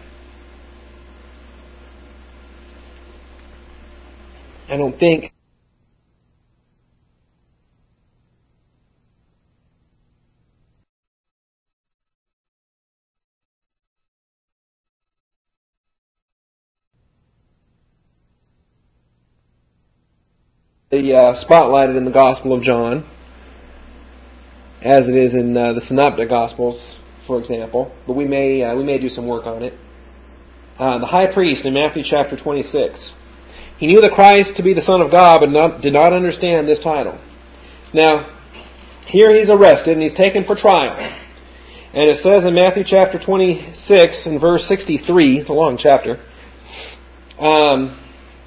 I don't think the uh, spotlighted in the Gospel of John, as it is in uh, the Synoptic Gospels, for example. But we may uh, we may do some work on it. Uh, the high priest in Matthew chapter twenty-six. He knew the Christ to be the Son of God, but not, did not understand this title. Now, here he's arrested and he's taken for trial. And it says in Matthew chapter twenty-six and verse sixty-three, it's a long chapter, um,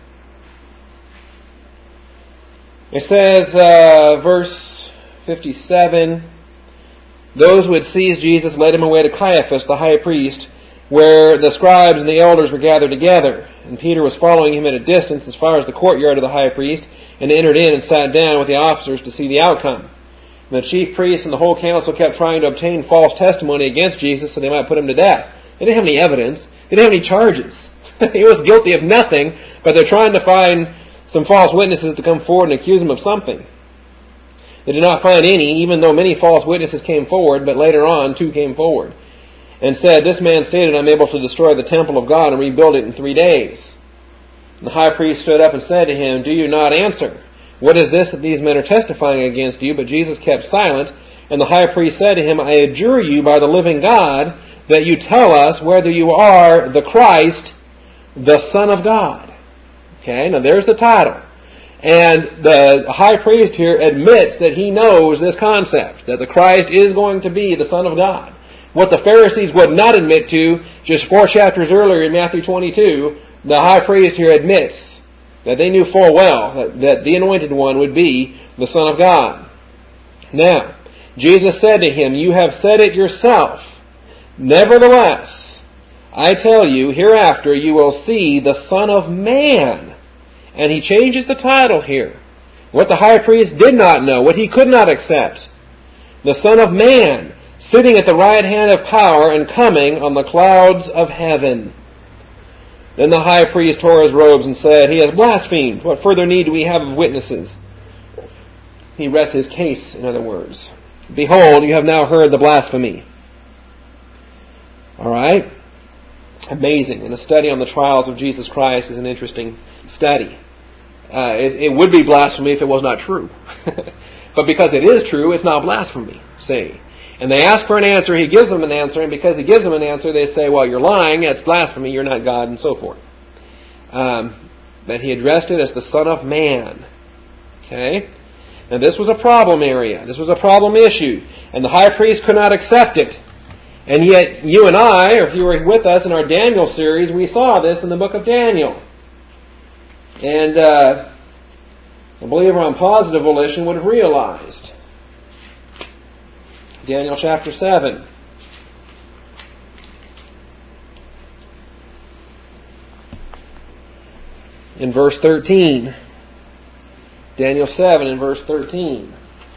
it says, uh, verse fifty-seven, those who had seized Jesus led him away to Caiaphas, the high priest, where the scribes and the elders were gathered together. And Peter was following him at a distance as far as the courtyard of the high priest, and entered in and sat down with the officers to see the outcome. And the chief priests and the whole council kept trying to obtain false testimony against Jesus so they might put him to death. They didn't have any evidence. They didn't have any charges. He was guilty of nothing, but they're trying to find some false witnesses to come forward and accuse him of something. They did not find any, even though many false witnesses came forward, but later on two came forward and said, this man stated, I'm able to destroy the temple of God and rebuild it in three days. And the high priest stood up and said to him, do you not answer? What is this that these men are testifying against you? But Jesus kept silent, and the high priest said to him, I adjure you by the living God that you tell us whether you are the Christ, the Son of God. Okay, now there's the title. And the high priest here admits that he knows this concept, that the Christ is going to be the Son of God. What the Pharisees would not admit to, just four chapters earlier in Matthew twenty-two, the high priest here admits that they knew full well that, that the Anointed One would be the Son of God. Now, Jesus said to him, you have said it yourself. Nevertheless, I tell you, hereafter you will see the Son of Man. And he changes the title here. What the high priest did not know, what he could not accept. The Son of Man, sitting at the right hand of power and coming on the clouds of heaven. Then the high priest tore his robes and said, he has blasphemed. What further need do we have of witnesses? He rests his case, in other words. Behold, you have now heard the blasphemy. All right? Amazing. And a study on the trials of Jesus Christ is an interesting study. Uh, it, it would be blasphemy if it was not true. But because it is true, it's not blasphemy, see. And they ask for an answer, he gives them an answer, and because he gives them an answer, they say, well, you're lying, it's blasphemy, you're not God, and so forth. Um, but he addressed it as the Son of Man. Okay? Now this was a problem area. This was a problem issue. And the high priest could not accept it. And yet, you and I, or if you were with us in our Daniel series, we saw this in the book of Daniel. And uh, a believer on positive volition would have realized. Daniel chapter seven. In verse thirteen. Daniel seven in verse thirteen.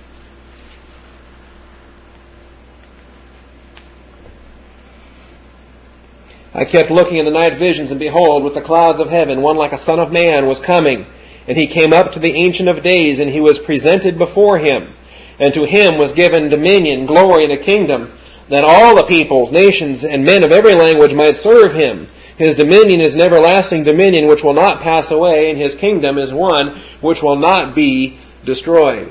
I kept looking in the night visions, and behold, with the clouds of heaven, one like a son of man was coming. And he came up to the Ancient of Days, and he was presented before him. And to him was given dominion, glory, and a kingdom, that all the peoples, nations, and men of every language might serve him. His dominion is an everlasting dominion which will not pass away, and his kingdom is one which will not be destroyed.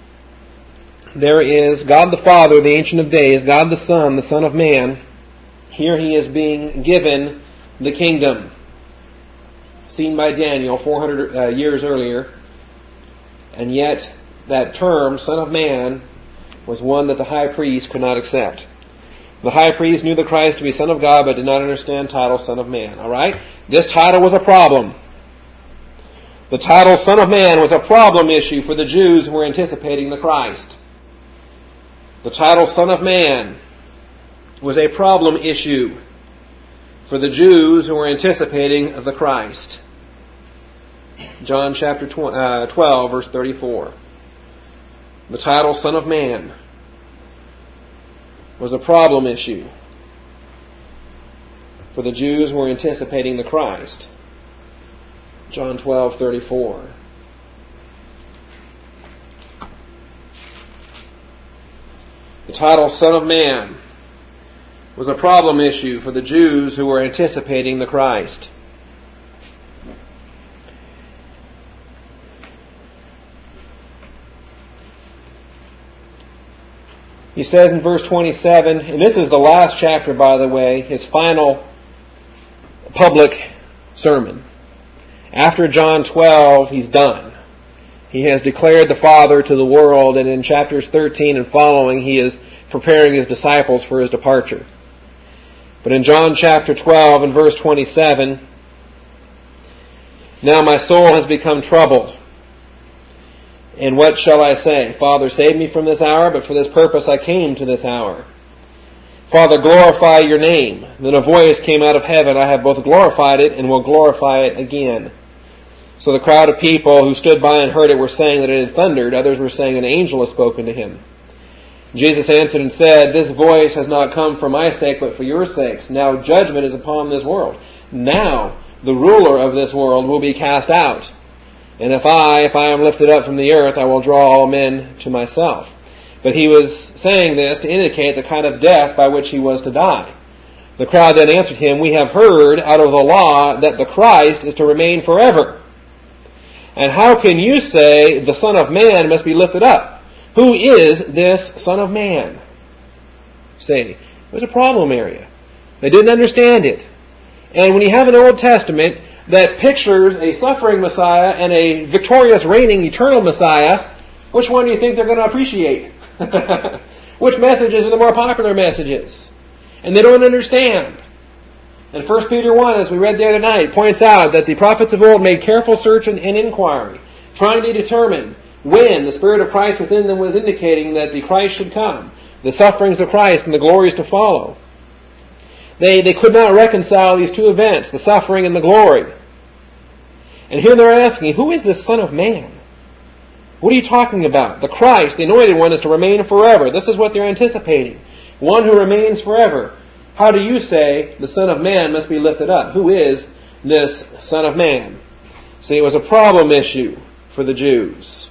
There is God the Father, the Ancient of Days, God the Son, the Son of Man. here he is being given the kingdom, seen by Daniel four hundred uh, years earlier. And yet, that term, Son of Man, was one that the high priest could not accept. The high priest knew the Christ to be Son of God, but did not understand title Son of Man. All right? This title was a problem. The title Son of Man was a problem issue for the Jews who were anticipating the Christ. The title Son of Man was a problem issue for the Jews who were anticipating the Christ. John chapter twelve, verse thirty-four. The title Son of Man was a problem issue for the Jews who were anticipating the Christ. John twelve, thirty-four. The title Son of Man was a problem issue for the Jews who were anticipating the Christ. He says in verse twenty-seven, and this is the last chapter, by the way, his final public sermon. After John twelve, he's done. He has declared the Father to the world, and in chapters thirteen and following, he is preparing his disciples for his departure. But in John chapter twelve and verse twenty-seven, now my soul has become troubled. And what shall I say? Father, save me from this hour, but for this purpose I came to this hour. Father, glorify your name. Then a voice came out of heaven, I have both glorified it and will glorify it again. So the crowd of people who stood by and heard it were saying that it had thundered. Others were saying an angel had spoken to him. Jesus answered and said, this voice has not come for my sake, but for your sakes. Now judgment is upon this world. Now the ruler of this world will be cast out. And if I, if I am lifted up from the earth, I will draw all men to myself. But he was saying this to indicate the kind of death by which he was to die. The crowd then answered him, we have heard out of the law that the Christ is to remain forever. And how can you say the Son of Man must be lifted up? Who is this Son of Man? See, it was a problem area. They didn't understand it. And when you have an Old Testament that pictures a suffering Messiah and a victorious, reigning, eternal Messiah, which one do you think they're going to appreciate? Which messages are the more popular messages? And they don't understand. And First Peter one, as we read the other night, points out that the prophets of old made careful search and, and inquiry, trying to determine when the Spirit of Christ within them was indicating that the Christ should come, the sufferings of Christ and the glories to follow. They, they could not reconcile these two events, the suffering and the glory. And here they're asking, who is this Son of Man? What are you talking about? The Christ, the Anointed One, is to remain forever. This is what they're anticipating. One who remains forever. How do you say the Son of Man must be lifted up? Who is this Son of Man? See, it was a problem issue for the Jews.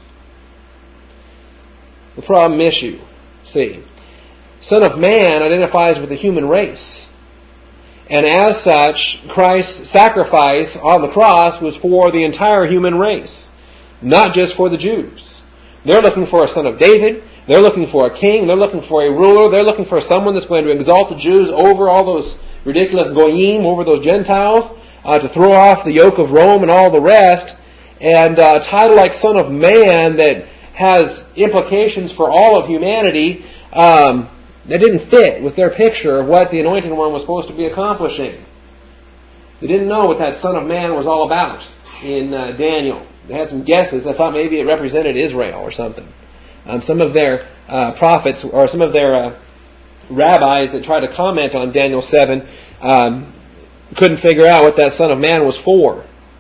The problem issue. See, Son of Man identifies with the human race. And as such, Christ's sacrifice on the cross was for the entire human race, not just for the Jews. They're looking for a son of David. They're looking for a king. They're looking for a ruler. They're looking for someone that's going to exalt the Jews over all those ridiculous goyim, over those Gentiles, uh, to throw off the yoke of Rome and all the rest. And uh, a title like Son of Man that has implications for all of humanity, um, that didn't fit with their picture of what the Anointed One was supposed to be accomplishing. They didn't know what that Son of Man was all about in uh, Daniel. They had some guesses. They thought maybe it represented Israel or something. Um, some of their uh, prophets or some of their uh, rabbis that tried to comment on Daniel seven um, couldn't figure out what that Son of Man was for.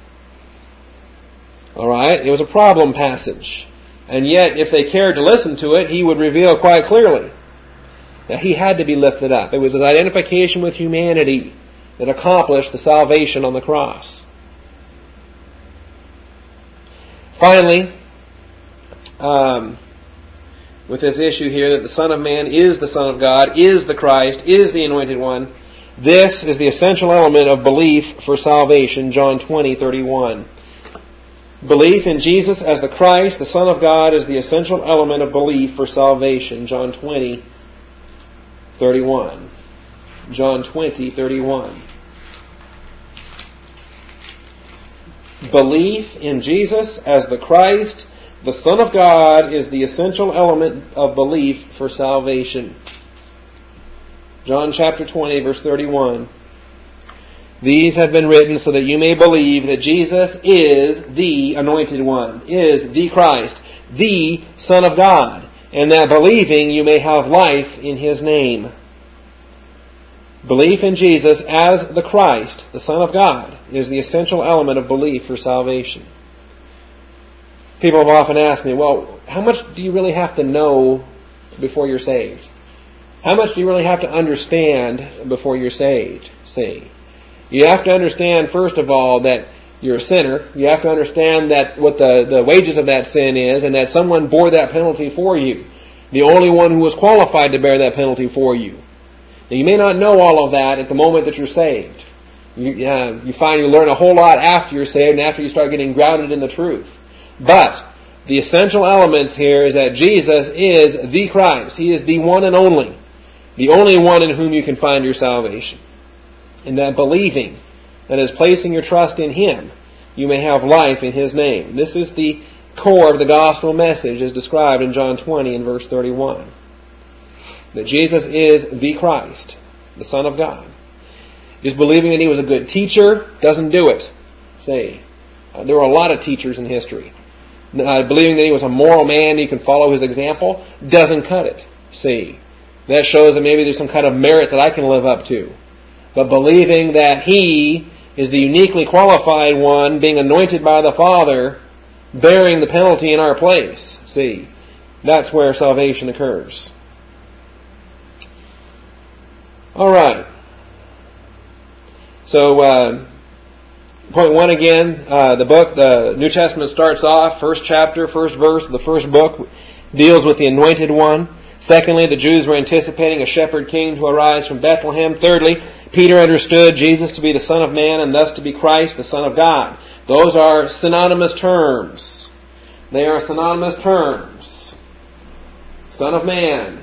All right? It was a problem passage. And yet, if they cared to listen to it, he would reveal quite clearly that he had to be lifted up. It was his identification with humanity that accomplished the salvation on the cross. Finally, um, with this issue here that the Son of Man is the Son of God, is the Christ, is the Anointed One, this is the essential element of belief for salvation, John twenty, thirty-one. Belief in Jesus as the Christ, the Son of God, is the essential element of belief for salvation, John twenty, thirty-one. John twenty thirty-one. Belief in Jesus as the Christ, the Son of God, is the essential element of belief for salvation. John chapter twenty, verse thirty-one. These have been written so that you may believe that Jesus is the Anointed One, is the Christ, the Son of God, and that believing you may have life in His name. Belief in Jesus as the Christ, the Son of God, is the essential element of belief for salvation. People have often asked me, well, how much do you really have to know before you're saved? How much do you really have to understand before you're saved? See, you have to understand, first of all, that you're a sinner. You have to understand that what the, the wages of that sin is, and that someone bore that penalty for you. The only one who was qualified to bear that penalty for you. Now, you may not know all of that at the moment that you're saved. You, uh, you find you learn a whole lot after you're saved and after you start getting grounded in the truth. But the essential elements here is that Jesus is the Christ. He is the one and only. The only one in whom you can find your salvation. And that believing, that is placing your trust in Him, you may have life in His name. This is the core of the gospel message as described in John twenty and verse thirty-one. That Jesus is the Christ, the Son of God. Just believing that He was a good teacher doesn't do it. Say, uh, there were a lot of teachers in history. Uh, believing that He was a moral man, you can follow His example, doesn't cut it. See, that shows that maybe there's some kind of merit that I can live up to. But believing that He is the uniquely qualified one, being anointed by the Father, bearing the penalty in our place. See, that's where salvation occurs. All right. So, uh, point one again, uh, the book, the New Testament starts off, first chapter, first verse of the first book, deals with the Anointed One. Secondly, the Jews were anticipating a shepherd king to arise from Bethlehem. Thirdly, Peter understood Jesus to be the Son of Man and thus to be Christ, the Son of God. Those are synonymous terms. They are synonymous terms. Son of Man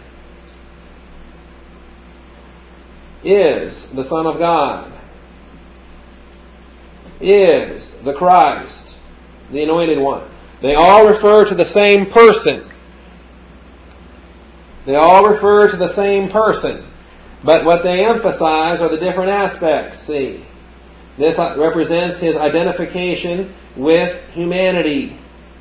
is the Son of God, is the Christ, the Anointed One. They all refer to the same person. They all refer to the same person. But what they emphasize are the different aspects. See, this represents His identification with humanity.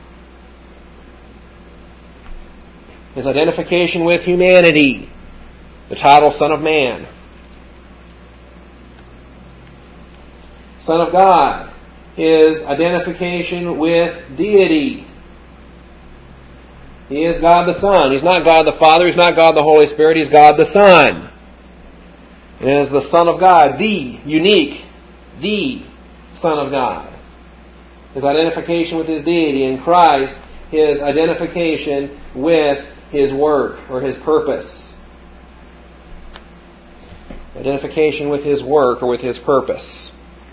His identification with humanity. The title Son of Man. Son of God. His identification with deity. He is God the Son. He's not God the Father. He's not God the Holy Spirit. He's God the Son. And is the Son of God, the unique, the Son of God. His identification with His deity. In Christ, His identification with His work or His purpose. Identification with His work or with His purpose.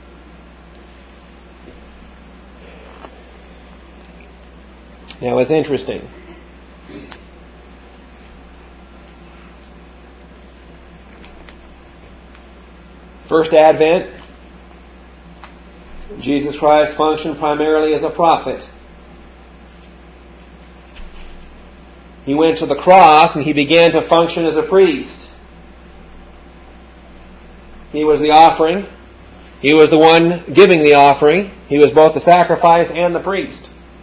Now it's interesting. First Advent, Jesus Christ functioned primarily as a prophet. He went to the cross and He began to function as a priest. He was the offering. He was the one giving the offering. He was both the sacrifice and the priest.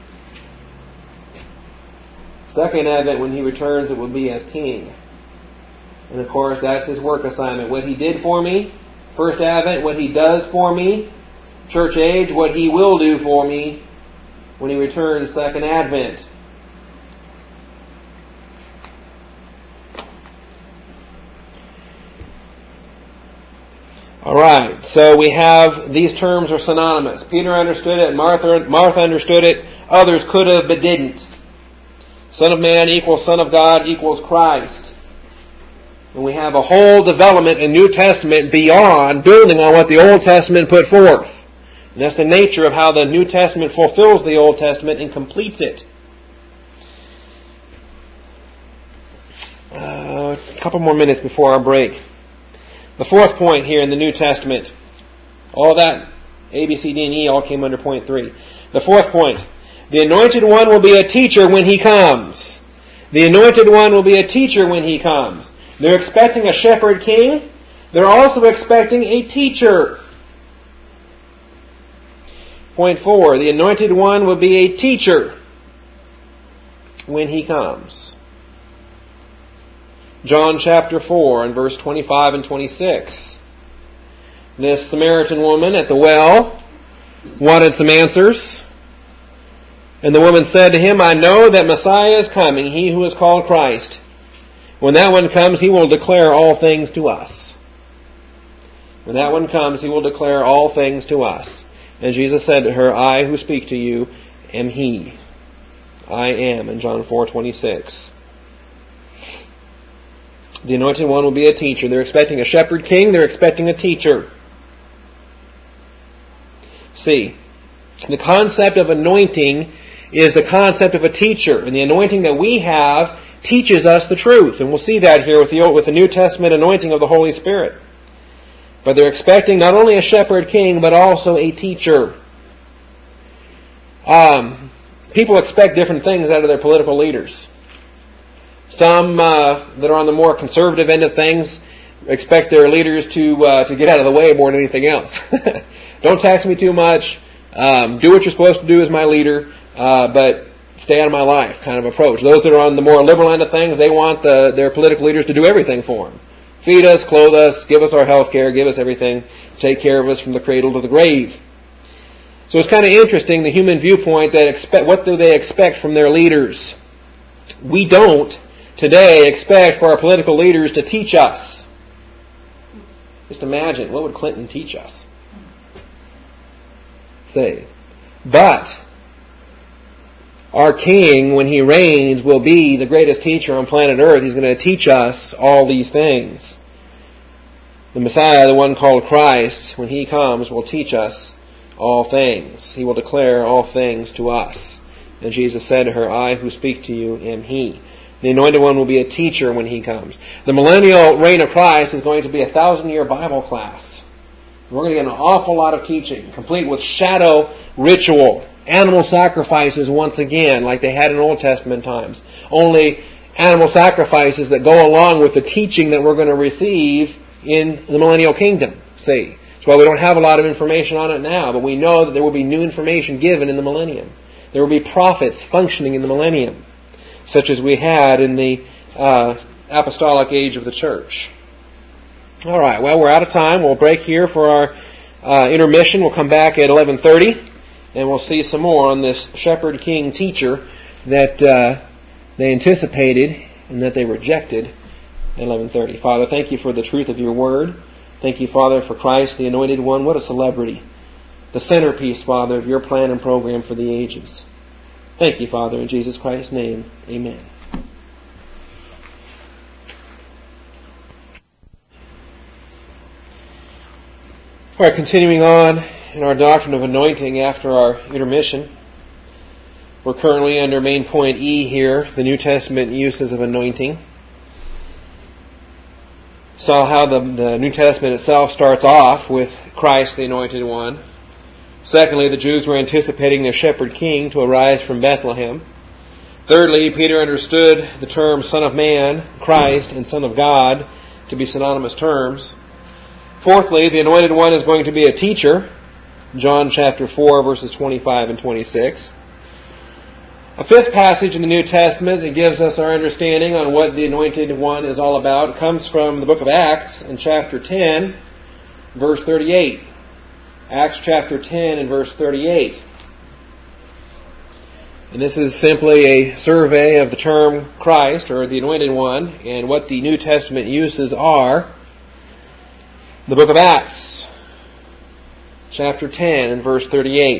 Second Advent, when He returns, it will be as King. And of course, that's His work assignment. What He did for me, First Advent, what He does for me, Church Age, what He will do for me when He returns Second Advent. Alright, so we have, these terms are synonymous. Peter understood it, Martha, Martha understood it, others could have but didn't. Son of Man equals Son of God equals Christ. And we have a whole development in New Testament beyond, building on what the Old Testament put forth. And that's the nature of how the New Testament fulfills the Old Testament and completes it. Uh, a couple more minutes before our break. The fourth point here in the New Testament, all that, A, B, C, D, and E, all came under point three. The fourth point, the Anointed One will be a teacher when He comes. The Anointed One will be a teacher when He comes. They're expecting a shepherd king. They're also expecting a teacher. Point four, the Anointed One will be a teacher when He comes. John chapter four and verse twenty-five and twenty-six. This Samaritan woman at the well wanted some answers. And the woman said to Him, I know that Messiah is coming, He who is called Christ. When that one comes, He will declare all things to us. When that one comes, He will declare all things to us. And Jesus said to her, I who speak to you am He. I am, in John four twenty-six. The Anointed One will be a teacher. They're expecting a shepherd king. They're expecting a teacher. See, the concept of anointing is the concept of a teacher. And the anointing that we have teaches us the truth. And we'll see that here with the, with the New Testament anointing of the Holy Spirit. But they're expecting not only a shepherd king, but also a teacher. Um, people expect different things out of their political leaders. Some uh, that are on the more conservative end of things expect their leaders to uh, to get out of the way more than anything else. Don't tax me too much. Um, do what you're supposed to do as my leader, uh, but stay out of my life kind of approach. Those that are on the more liberal end of things, they want the, their political leaders to do everything for them. Feed us, clothe us, give us our health care, give us everything, take care of us from the cradle to the grave. So it's kind of interesting, the human viewpoint, that expect, what do they expect from their leaders? We don't today expect for our political leaders to teach us. Just imagine, what would Clinton teach us? Say. But our king, when he reigns, will be the greatest teacher on planet Earth. He's going to teach us all these things. The Messiah, the one called Christ, when He comes, will teach us all things. He will declare all things to us. And Jesus said to her, I who speak to you am He. The Anointed One will be a teacher when He comes. The millennial reign of Christ is going to be a thousand-year Bible class. We're going to get an awful lot of teaching, complete with shadow ritual, animal sacrifices once again, like they had in Old Testament times. Only animal sacrifices that go along with the teaching that we're going to receive in the millennial kingdom. See, that's why we don't have a lot of information on it now, but we know that there will be new information given in the millennium. There will be prophets functioning in the millennium, such as we had in the uh, apostolic age of the church. All right, well, we're out of time. We'll break here for our uh, intermission. We'll come back at eleven thirty, and we'll see some more on this shepherd king teacher that uh, they anticipated and that they rejected at eleven thirty. Father, thank You for the truth of Your word. Thank You, Father, for Christ, the Anointed One. What a celebrity. The centerpiece, Father, of Your plan and program for the ages. Thank You, Father, in Jesus Christ's name. Amen. All right, continuing on in our doctrine of anointing after our intermission. We're currently under main point E here, the New Testament uses of anointing. Saw how the, the New Testament itself starts off with Christ, the Anointed One. Secondly, the Jews were anticipating their shepherd king to arise from Bethlehem. Thirdly, Peter understood the term Son of Man, Christ, and Son of God to be synonymous terms. Fourthly, the Anointed One is going to be a teacher. John chapter four, verses twenty-five and twenty-six. A fifth passage in the New Testament that gives us our understanding on what the Anointed One is all about comes from the book of Acts in chapter ten, verse thirty-eight. Acts chapter ten and verse thirty-eight. And this is simply a survey of the term Christ, or the Anointed One, and what the New Testament uses are. The book of Acts, chapter ten and verse thirty-eight.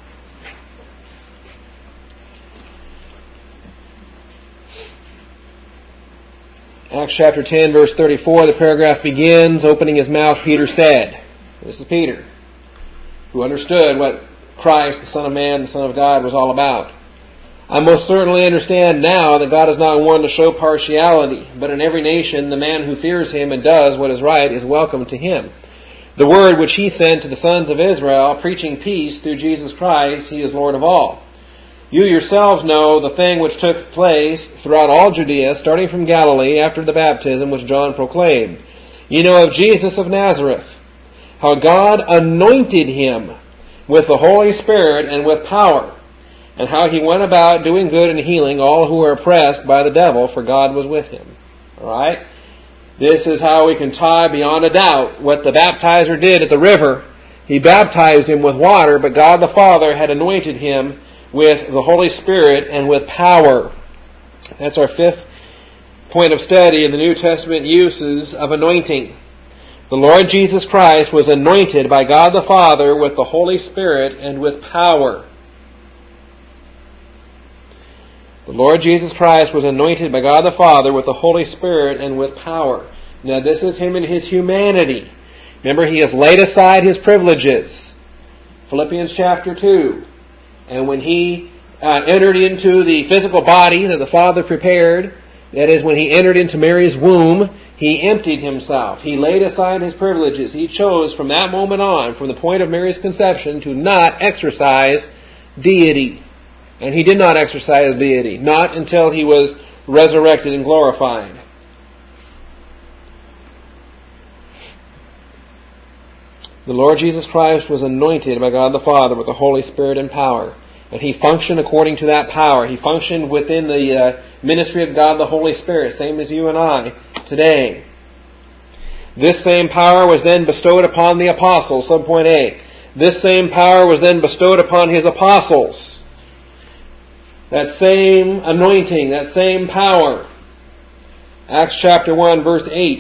Acts chapter ten, verse thirty-four, the paragraph begins, opening his mouth, Peter said. This is Peter, who understood what Christ, the Son of Man, the Son of God, was all about. I most certainly understand now that God is not one to show partiality, but in every nation the man who fears Him and does what is right is welcome to Him. The word which He sent to the sons of Israel, preaching peace through Jesus Christ, He is Lord of all. You yourselves know the thing which took place throughout all Judea, starting from Galilee after the baptism which John proclaimed. You know of Jesus of Nazareth, how God anointed Him with the Holy Spirit and with power, and how He went about doing good and healing all who were oppressed by the devil, for God was with Him. All right? This is how we can tie beyond a doubt what the baptizer did at the river. He baptized him with water, but God the Father had anointed him with the Holy Spirit and with power. That's our fifth point of study in the New Testament uses of anointing. The Lord Jesus Christ was anointed by God the Father with the Holy Spirit and with power. The Lord Jesus Christ was anointed by God the Father with the Holy Spirit and with power. Now this is Him in His humanity. Remember, He has laid aside His privileges. Philippians chapter two. And when He uh, entered into the physical body that the Father prepared, that is, when He entered into Mary's womb, He emptied Himself. He laid aside His privileges. He chose from that moment on, from the point of Mary's conception, to not exercise deity. And He did not exercise deity, not until He was resurrected and glorified. The Lord Jesus Christ was anointed by God the Father with the Holy Spirit and power. And He functioned according to that power. He functioned within the uh, ministry of God the Holy Spirit, same as you and I today. This same power was then bestowed upon the apostles, subpoint A. This same power was then bestowed upon His apostles. That same anointing, that same power. Acts chapter one, verse eight.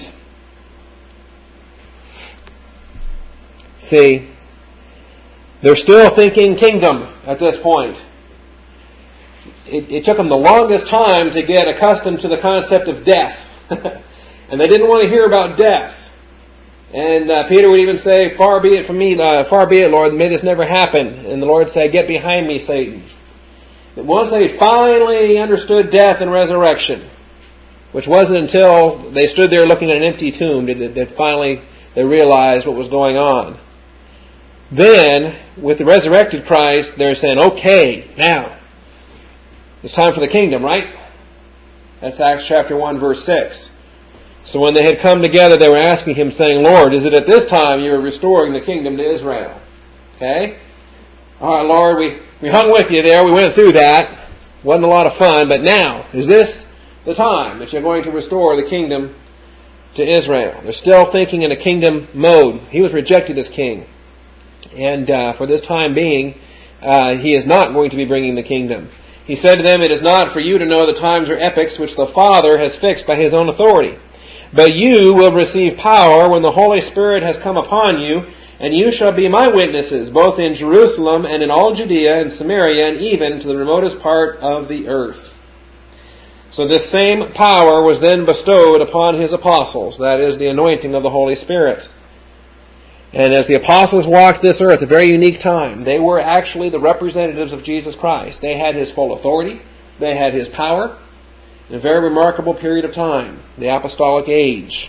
See, they're still thinking kingdom at this point. It, it took them the longest time to get accustomed to the concept of death. And they didn't want to hear about death. And uh, Peter would even say, far be it from me, uh, far be it, Lord, may this never happen. And the Lord said, get behind me, Satan. That once they finally understood death and resurrection, which wasn't until they stood there looking at an empty tomb that, that finally they realized what was going on. Then, with the resurrected Christ, they're saying, okay, now, it's time for the kingdom, right? That's Acts chapter one, verse six. So when they had come together, they were asking Him, saying, Lord, is it at this time you are restoring the kingdom to Israel? Okay? All right, Lord, we, we hung with you there. We went through that. Wasn't a lot of fun. But now, is this the time that you're going to restore the kingdom to Israel? They're still thinking in a kingdom mode. He was rejected as king. And uh, for this time being, uh, He is not going to be bringing the kingdom. He said to them, it is not for you to know the times or epochs which the Father has fixed by His own authority. But you will receive power when the Holy Spirit has come upon you, and you shall be my witnesses, both in Jerusalem and in all Judea and Samaria, and even to the remotest part of the earth. So this same power was then bestowed upon His apostles, that is, the anointing of the Holy Spirit. And as the apostles walked this earth, a very unique time, they were actually the representatives of Jesus Christ. They had His full authority, they had His power, in a very remarkable period of time, the apostolic age.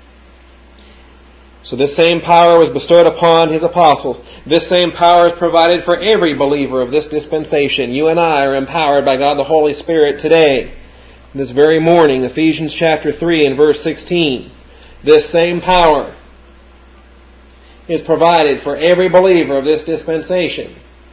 So this same power was bestowed upon His apostles. This same power is provided for every believer of this dispensation. You and I are empowered by God the Holy Spirit today. This very morning, Ephesians chapter three and verse sixteen. This same power is provided for every believer of this dispensation.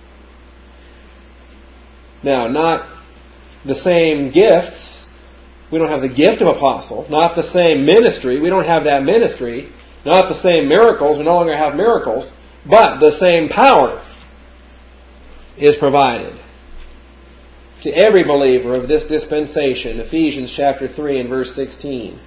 Now, not the same gifts. We don't have the gift of apostle. Not the same ministry. We don't have that ministry. Not the same miracles. We no longer have miracles. But the same power is provided to every believer of this dispensation. Ephesians chapter three and verse sixteen.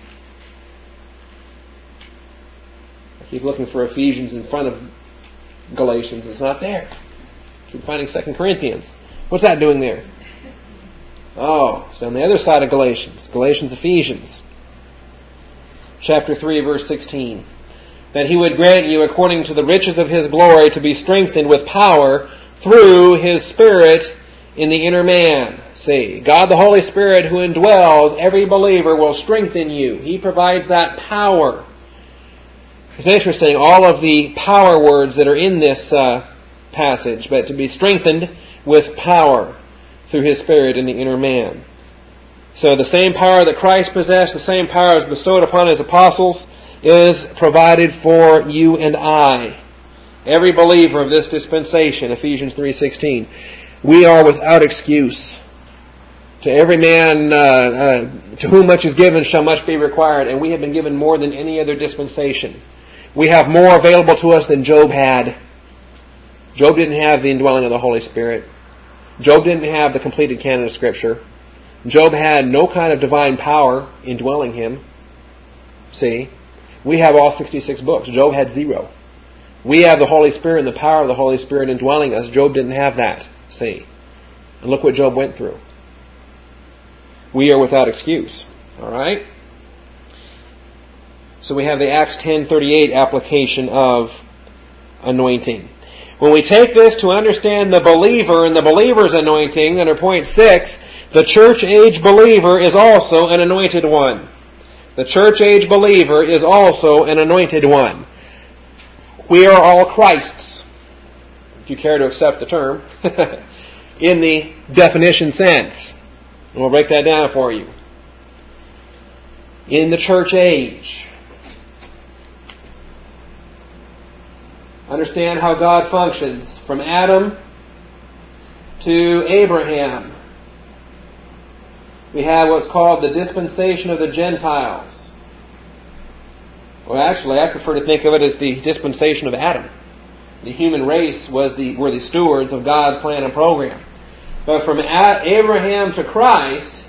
I keep looking for Ephesians in front of Galatians. It's not there. I keep finding Second Corinthians. What's that doing there? Oh, it's on the other side of Galatians. Galatians, Ephesians. Chapter three, verse sixteen. That He would grant you, according to the riches of His glory, to be strengthened with power through His Spirit in the inner man. See, God the Holy Spirit who indwells every believer will strengthen you. He provides that power. It's interesting, all of the power words that are in this uh, passage, but to be strengthened with power through His Spirit in the inner man. So the same power that Christ possessed, the same power is bestowed upon His apostles, is provided for you and I. Every believer of this dispensation, Ephesians three sixteen. We are without excuse. To every man, uh, uh, to whom much is given shall much be required, and we have been given more than any other dispensation. We have more available to us than Job had. Job didn't have the indwelling of the Holy Spirit. Job didn't have the completed canon of Scripture. Job had no kind of divine power indwelling him. See? We have all sixty-six books. Job had zero. We have the Holy Spirit and the power of the Holy Spirit indwelling us. Job didn't have that. See? And look what Job went through. We are without excuse. Alright? So we have the Acts ten thirty-eight application of anointing. When we take this to understand the believer and the believer's anointing, under point six, the church-age believer is also an anointed one. The church-age believer is also an anointed one. We are all Christ's, if you care to accept the term, in the definition sense. And we'll break that down for you. In the church age, understand how God functions. From Adam to Abraham, we have what's called the dispensation of the Gentiles. Well, actually, I prefer to think of it as the dispensation of Adam. The human race was the were the stewards of God's plan and program. But from Abraham to Christ,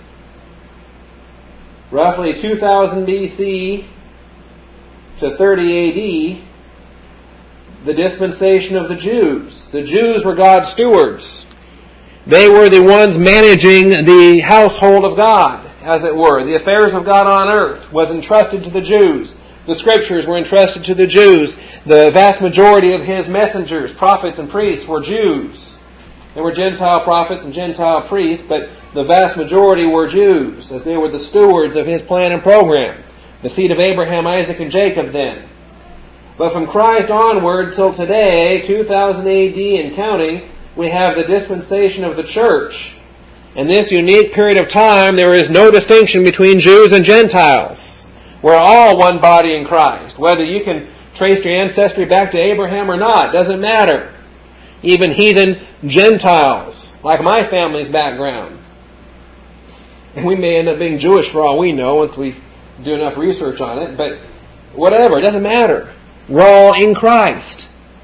roughly two thousand B C to thirty A D, the dispensation of the Jews. The Jews were God's stewards. They were the ones managing the household of God, as it were. The affairs of God on earth was entrusted to the Jews. The Scriptures were entrusted to the Jews. The vast majority of His messengers, prophets and priests, were Jews. There were Gentile prophets and Gentile priests, but the vast majority were Jews, as they were the stewards of His plan and program. The seed of Abraham, Isaac, and Jacob then. But from Christ onward till today, two thousand A D and counting, we have the dispensation of the church. In this unique period of time, there is no distinction between Jews and Gentiles. We're all one body in Christ. Whether you can trace your ancestry back to Abraham or not, doesn't matter. Even heathen Gentiles, like my family's background. And we may end up being Jewish for all we know once we do enough research on it, but whatever, it doesn't matter. We're all in Christ.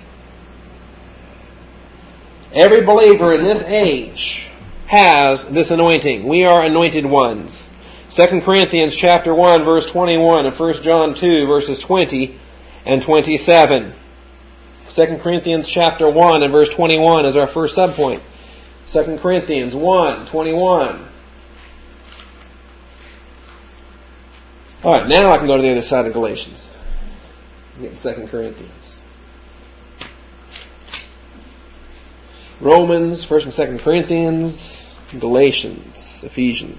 Every believer in this age has this anointing. We are anointed ones. Second Corinthians chapter one, verse twenty-one, and First John two, verses twenty and twenty-seven. Second Corinthians chapter one and verse twenty-one is our first subpoint. Second Corinthians one, twenty-one. Alright, now I can go to the other side of Galatians. Get to Second Corinthians. Romans, First and Second Corinthians, Galatians, Ephesians.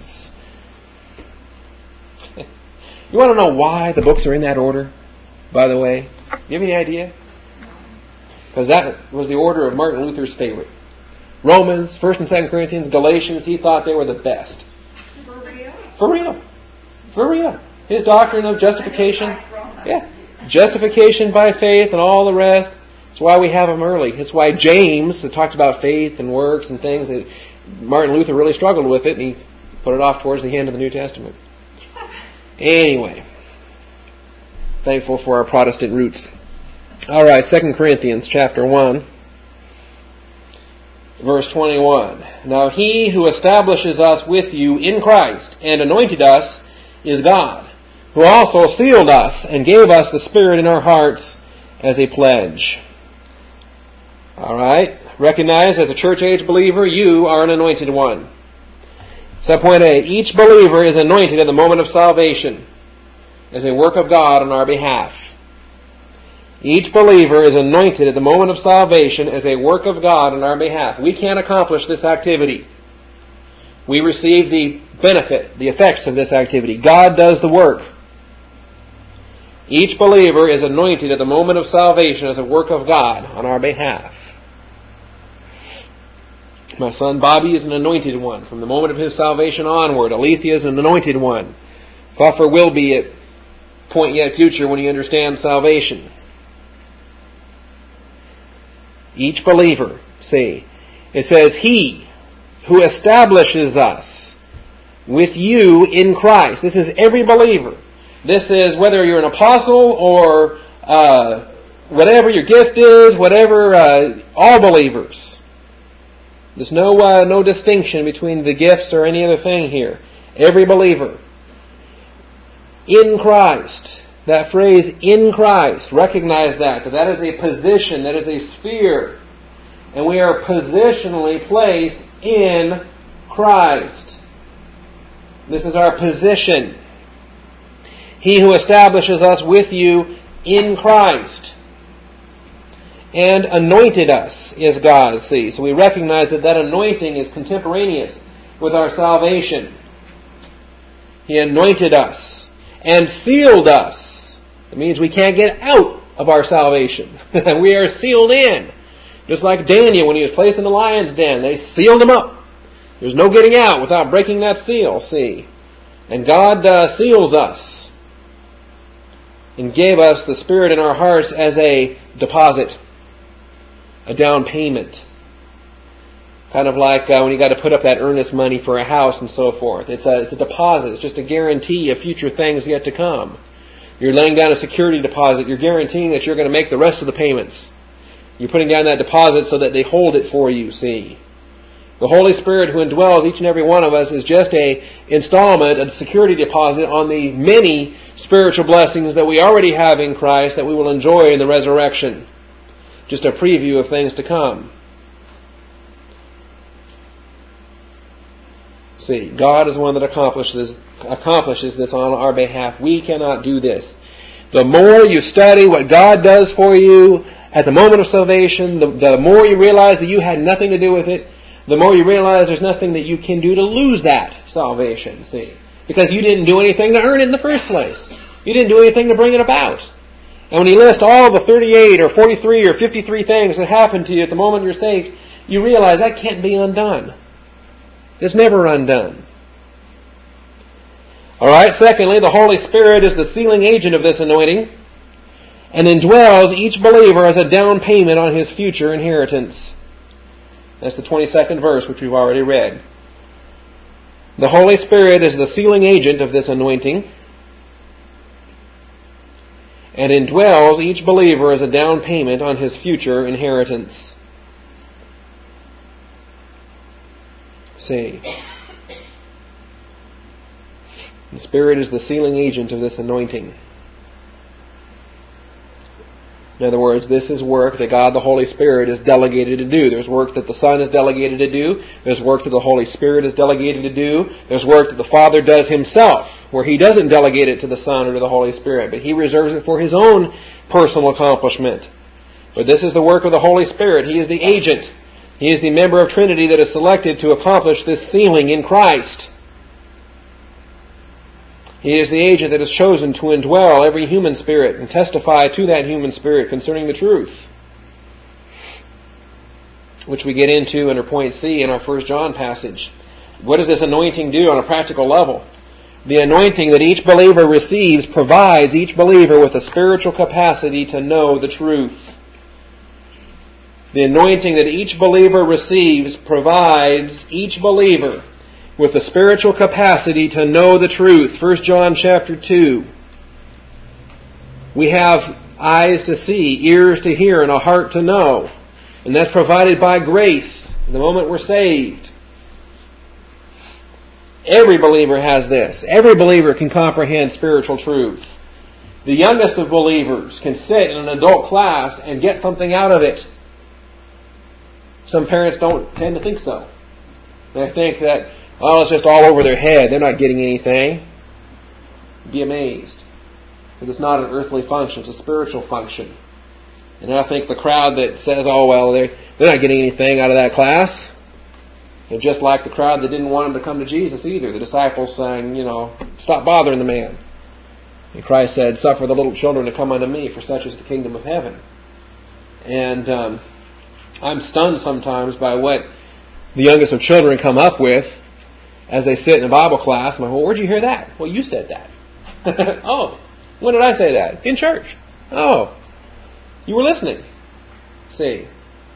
You want to know why the books are in that order, by the way? Do you have any idea? Because that was the order of Martin Luther's favorite. Romans, First and Second Corinthians, Galatians, he thought they were the best. For real? For real. For real. His doctrine of justification. Yeah. Justification by faith and all the rest. That's why we have them early. It's why James, that talked about faith and works and things, that Martin Luther really struggled with it, and he put it off towards the end of the New Testament. Anyway, thankful for our Protestant roots. All right, Second Corinthians chapter one, verse twenty-one. Now he who establishes us with you in Christ and anointed us is God, who also sealed us and gave us the Spirit in our hearts as a pledge. All right, recognize as a church-age believer, you are an anointed one. Subpoint A, each believer is anointed at the moment of salvation as a work of God on our behalf. Each believer is anointed at the moment of salvation as a work of God on our behalf. We can't accomplish this activity. We receive the benefit, the effects of this activity. God does the work. Each believer is anointed at the moment of salvation as a work of God on our behalf. My son Bobby is an anointed one. From the moment of his salvation onward, Alethea is an anointed one. Pfuffer will be at point yet future when he understands salvation. Each believer, see, it says, He who establishes us with you in Christ. This is every believer. This is whether you're an apostle or uh, whatever your gift is, whatever, uh, all believers. There's no uh, no distinction between the gifts or any other thing here. Every believer. In Christ. That phrase, in Christ, recognize that. That that is a position, that is a sphere. And we are positionally placed in Christ. This is our position. He who establishes us with you in Christ. And anointed us is God, see. So we recognize that that anointing is contemporaneous with our salvation. He anointed us and sealed us. It means we can't get out of our salvation. We are sealed in. Just like Daniel when he was placed in the lion's den. They sealed him up. There's no getting out without breaking that seal, see. And God uh, seals us and gave us the Spirit in our hearts as a deposit, a down payment. Kind of like uh, when you got to put up that earnest money for a house and so forth. It's a, it's a deposit. It's just a guarantee of future things yet to come. You're laying down a security deposit. You're guaranteeing that you're going to make the rest of the payments. You're putting down that deposit so that they hold it for you, see. The Holy Spirit who indwells each and every one of us is just a installment, a security deposit on the many spiritual blessings that we already have in Christ that we will enjoy in the resurrection. Just a preview of things to come. See, God is the one that accomplishes accomplishes this on our behalf. We cannot do this. The more you study what God does for you at the moment of salvation, the, the more you realize that you had nothing to do with it, the more you realize there's nothing that you can do to lose that salvation, see. Because you didn't do anything to earn it in the first place. You didn't do anything to bring it about. And when you list all the thirty-eight or forty-three or fifty-three things that happened to you at the moment you're saved, you realize that can't be undone. It's never undone. Alright, secondly, the Holy Spirit is the sealing agent of this anointing and indwells each believer as a down payment on his future inheritance. That's the twenty-second verse, which we've already read. The Holy Spirit is the sealing agent of this anointing and indwells each believer as a down payment on his future inheritance. See. The Spirit is the sealing agent of this anointing. In other words, this is work that God the Holy Spirit is delegated to do. There's work that the Son is delegated to do. There's work that the Holy Spirit is delegated to do. There's work that the Father does Himself, where He doesn't delegate it to the Son or to the Holy Spirit, but He reserves it for His own personal accomplishment. But this is the work of the Holy Spirit. He is the agent. He is the member of Trinity that is selected to accomplish this sealing in Christ. He is the agent that is chosen to indwell every human spirit and testify to that human spirit concerning the truth, which we get into under point C in our First John passage. What does this anointing do on a practical level? The anointing that each believer receives provides each believer with a spiritual capacity to know the truth. The anointing that each believer receives provides each believer with the spiritual capacity to know the truth. First John chapter two. We have eyes to see, ears to hear, and a heart to know. And that's provided by grace the moment we're saved. Every believer has this. Every believer can comprehend spiritual truth. The youngest of believers can sit in an adult class and get something out of it. Some parents don't tend to think so. They think that, oh, it's just all over their head. They're not getting anything. Be amazed. Because it's not an earthly function. It's a spiritual function. And I think the crowd that says, oh, well, they're, they're not getting anything out of that class. They're just like the crowd that didn't want him to come to Jesus either. The disciples saying, you know, stop bothering the man. And Christ said, suffer the little children to come unto me, for such is the kingdom of heaven. And um, I'm stunned sometimes by what the youngest of children come up with as they sit in a Bible class. I'm like, well, where'd you hear that? Well, you said that. Oh, when did I say that? In church. Oh, you were listening. See.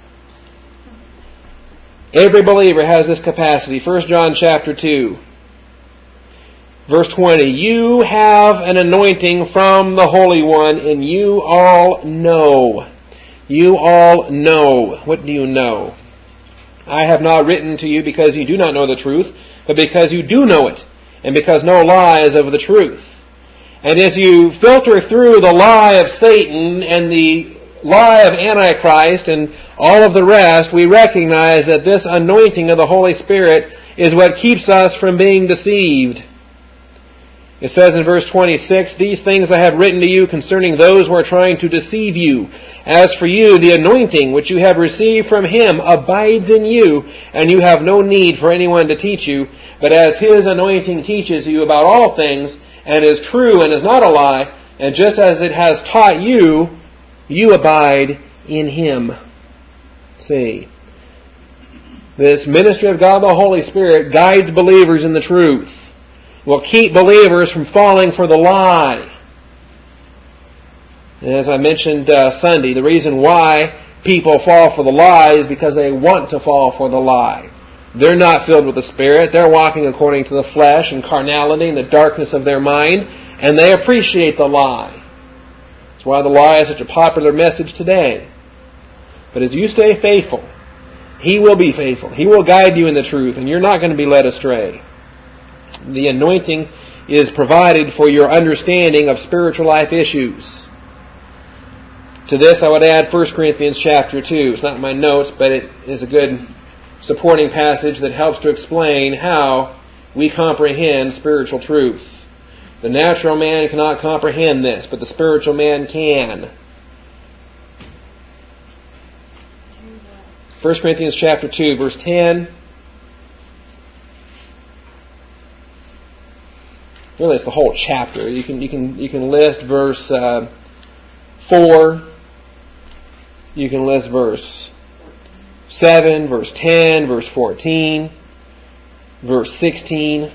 Every believer has this capacity. First John chapter two. Verse twenty. You have an anointing from the Holy One, and you all know. You all know. What do you know? I have not written to you because you do not know the truth, but because you do know it, and because no lie is of the truth. And as you filter through the lie of Satan and the lie of Antichrist and all of the rest, we recognize that this anointing of the Holy Spirit is what keeps us from being deceived. It says in verse twenty-six, these things I have written to you concerning those who are trying to deceive you. As for you, the anointing which you have received from Him abides in you, and you have no need for anyone to teach you. But as His anointing teaches you about all things, and is true and is not a lie, and just as it has taught you, you abide in Him. See, this ministry of God the Holy Spirit guides believers in the truth. Will keep believers from falling for the lie. And as I mentioned uh, Sunday, the reason why people fall for the lie is because they want to fall for the lie. They're not filled with the Spirit. They're walking according to the flesh and carnality and the darkness of their mind, and they appreciate the lie. That's why the lie is such a popular message today. But as you stay faithful, He will be faithful. He will guide you in the truth, and you're not going to be led astray. The anointing is provided for your understanding of spiritual life issues. To this I would add First Corinthians chapter two. It's not in my notes, but it is a good supporting passage that helps to explain how we comprehend spiritual truth. The natural man cannot comprehend this, but the spiritual man can. First Corinthians chapter two, verse ten. Really, it's the whole chapter. You can you can you can list verse uh, four. You can list verse seven, verse ten, verse fourteen, verse sixteen.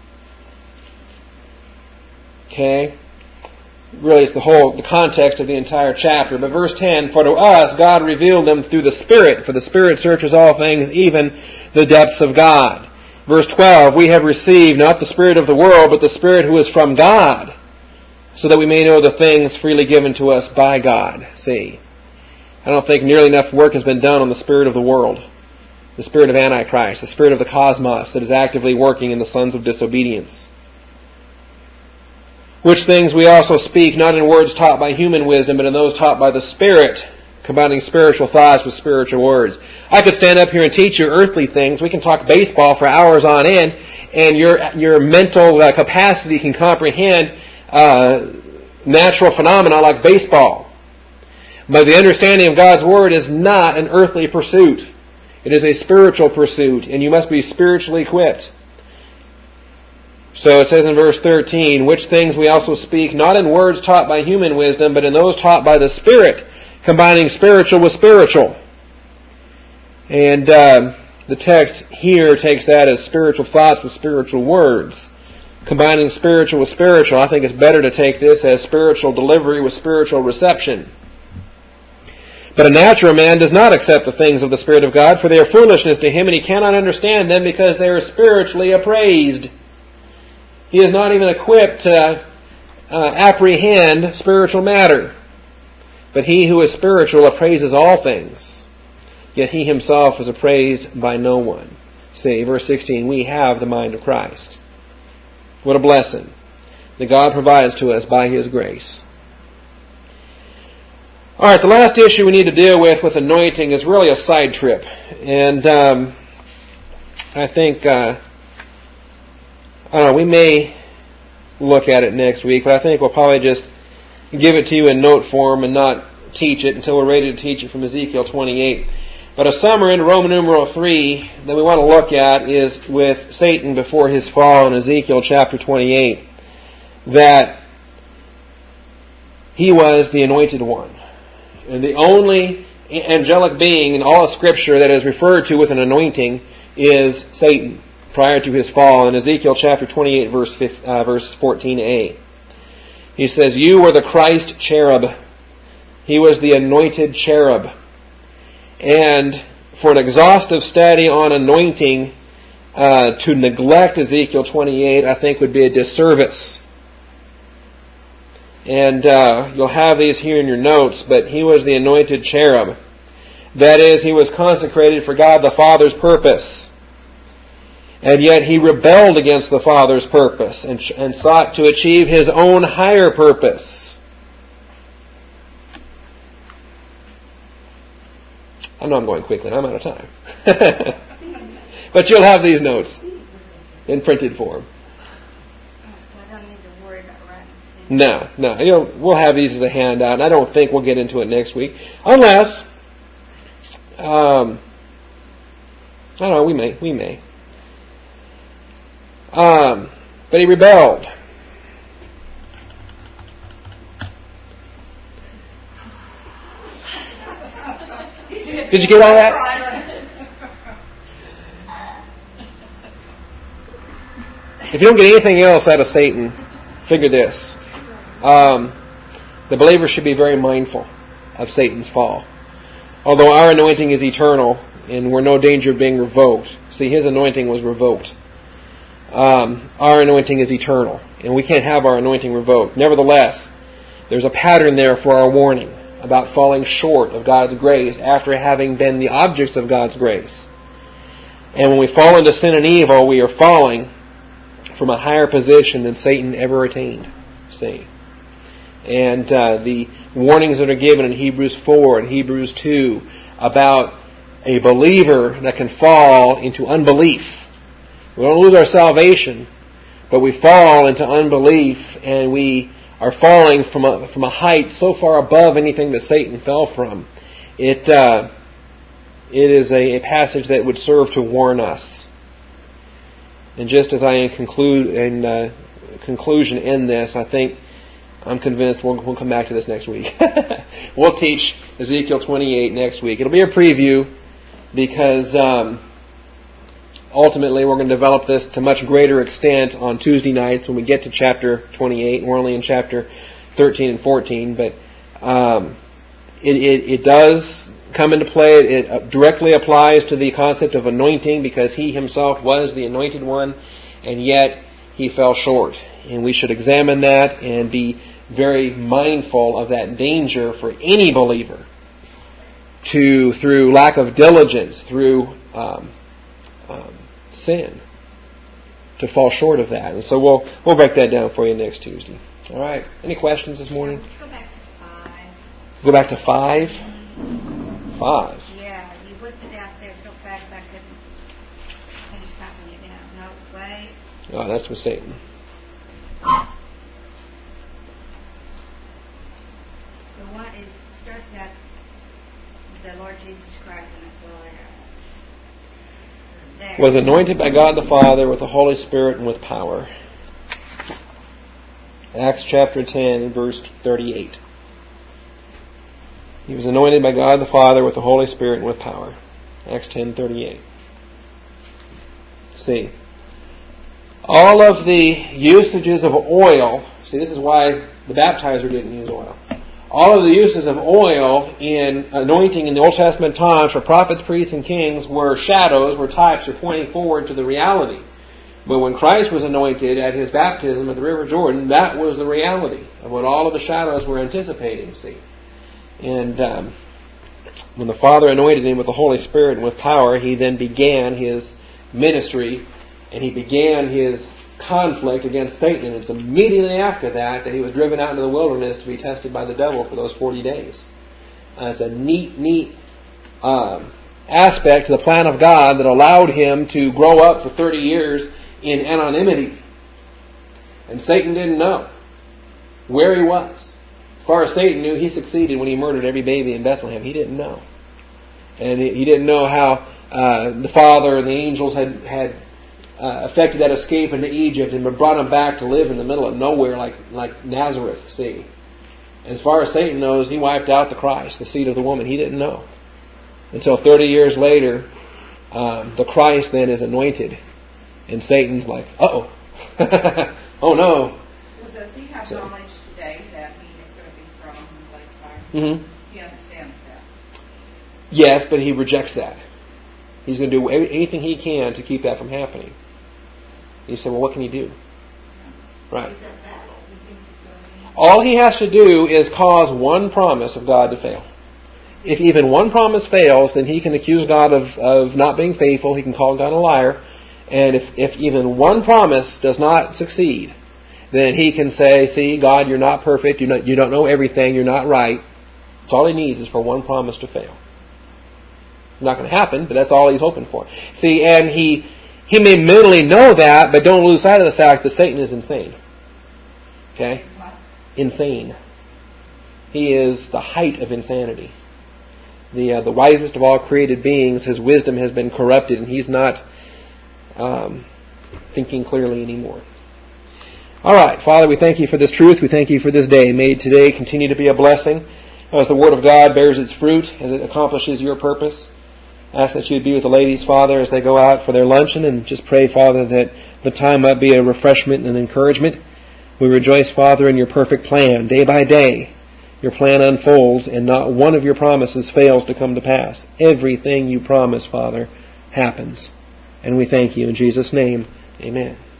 Okay, really, it's the whole the context of the entire chapter. But verse ten: For to us God revealed them through the Spirit, for the Spirit searches all things, even the depths of God. Verse twelve, we have received not the Spirit of the world, but the Spirit who is from God, so that we may know the things freely given to us by God. See, I don't think nearly enough work has been done on the spirit of the world, the spirit of Antichrist, the spirit of the cosmos that is actively working in the sons of disobedience. Which things we also speak, not in words taught by human wisdom, but in those taught by the Spirit, combining spiritual thoughts with spiritual words. I could stand up here and teach you earthly things. We can talk baseball for hours on end, and your your mental uh, capacity can comprehend uh, natural phenomena like baseball. But the understanding of God's Word is not an earthly pursuit. It is a spiritual pursuit, and you must be spiritually equipped. So it says in verse thirteen, which things we also speak, not in words taught by human wisdom, but in those taught by the Spirit, combining spiritual with spiritual. And uh, the text here takes that as spiritual thoughts with spiritual words. Combining spiritual with spiritual. I think it's better to take this as spiritual delivery with spiritual reception. But a natural man does not accept the things of the Spirit of God, for they are foolishness to him, and he cannot understand them because they are spiritually appraised. He is not even equipped to uh, apprehend spiritual matter. But he who is spiritual appraises all things, yet he himself is appraised by no one. See, verse sixteen, we have the mind of Christ. What a blessing that God provides to us by His grace. All right, the last issue we need to deal with with anointing is really a side trip. And um, I think, uh, I don't know, we may look at it next week, but I think we'll probably just give it to you in note form and not teach it until we're ready to teach it from Ezekiel twenty-eight. But a summary in Roman numeral three that we want to look at is with Satan before his fall in Ezekiel chapter twenty-eight. That he was the anointed one. And the only angelic being in all of Scripture that is referred to with an anointing is Satan prior to his fall in Ezekiel chapter twenty-eight verse uh, verse fourteen a. He says, "You were the Christ cherub." He was the anointed cherub. And for an exhaustive study on anointing, uh, to neglect Ezekiel twenty-eight, I think would be a disservice. And uh, you'll have these here in your notes, but he was the anointed cherub. That is, he was consecrated for God the Father's purpose. And yet he rebelled against the Father's purpose and, and sought to achieve his own higher purpose. I know I'm going quickly. I'm out of time. But you'll have these notes in printed form. I don't need to worry about writing. No, no. You know, we'll have these as a handout, and I don't think we'll get into it next week. Unless, um, I don't know, we may. We may. Um, but he rebelled. Did you get all that? If you don't get anything else out of Satan, figure this. Um, the believer should be very mindful of Satan's fall. Although our anointing is eternal and we're no danger of being revoked. See, his anointing was revoked. Um, our anointing is eternal, and we can't have our anointing revoked. Nevertheless, there's a pattern there for our warning about falling short of God's grace after having been the objects of God's grace. And when we fall into sin and evil, we are falling from a higher position than Satan ever attained. See? And uh, the warnings that are given in Hebrews four and Hebrews two about a believer that can fall into unbelief. We don't lose our salvation, but we fall into unbelief, and we are falling from a, from a height so far above anything that Satan fell from. It uh, it is a, a passage that would serve to warn us. And just as I conclude in uh, conclusion in this, I think I'm convinced we'll, we'll come back to this next week. We'll teach Ezekiel twenty-eight next week. It'll be a preview because um, ultimately we're going to develop this to much greater extent on Tuesday nights when we get to chapter twenty-eight. We're only in chapter thirteen and fourteen, but um, it, it, it does come into play. It directly applies to the concept of anointing because he himself was the anointed one, and yet he fell short. And we should examine that and be very mindful of that danger for any believer to, through lack of diligence, through um, um, sin, to fall short of that. And so we'll we'll break that down for you next Tuesday. All right. Any questions this morning? Go back to five. Go back to five? Five. Yeah, you whipped it out there so fast I couldn't finish typing it down. No, wait. Oh, that's with Satan. The one it starts out the Lord Jesus Christ and the glory there. Was anointed by God the Father with the Holy Spirit and with power. Acts chapter ten, verse thirty-eight. He was anointed by God the Father with the Holy Spirit and with power. Acts ten thirty-eight. See, all of the usages of oil. See, this is why the baptizer didn't use oil. All of the uses of oil in anointing in the Old Testament times for prophets, priests, and kings were shadows, were types, were pointing forward to the reality. But when Christ was anointed at His baptism at the River Jordan, that was the reality of what all of the shadows were anticipating. See, and um, when the Father anointed Him with the Holy Spirit and with power, He then began His ministry, and He began His conflict against Satan. And it's immediately after that that He was driven out into the wilderness to be tested by the devil for those forty days. Uh, it's a neat, neat um, aspect to the plan of God that allowed Him to grow up for thirty years in anonymity. And Satan didn't know where he was. As far as Satan knew, he succeeded when he murdered every baby in Bethlehem. He didn't know. And he didn't know how uh, the Father and the angels had, had uh, effected that escape into Egypt and brought him back to live in the middle of nowhere like, like Nazareth, see. And as far as Satan knows, he wiped out the Christ, the seed of the woman. He didn't know. Until thirty years later, um, the Christ then is anointed. And Satan's like, uh-oh. Oh no. Well, does he have so, knowledge today that he is going to be thrown in the lake of fire? Mm-hmm. He understands that. Yes, but he rejects that. He's going to do anything he can to keep that from happening. You say, well, what can he do? Right. All he has to do is cause one promise of God to fail. If even one promise fails, then he can accuse God of, of not being faithful. He can call God a liar. And if, if even one promise does not succeed, then he can say, see, God, you're not perfect. You're not, you don't know everything. You're not right. That's all he needs is for one promise to fail. Not going to happen, but that's all he's hoping for. See, and he he may mentally know that, but don't lose sight of the fact that Satan is insane. Okay? Insane. He is the height of insanity. The uh, the wisest of all created beings, his wisdom has been corrupted, and he's not um, thinking clearly anymore. All right, Father, we thank you for this truth. We thank you for this day. May today continue to be a blessing as the Word of God bears its fruit, as it accomplishes your purpose. I ask that you would be with the ladies, Father, as they go out for their luncheon, and just pray, Father, that the time might be a refreshment and encouragement. We rejoice, Father, in your perfect plan. Day by day, your plan unfolds, and not one of your promises fails to come to pass. Everything you promise, Father, happens. And we thank you. In Jesus' name, amen.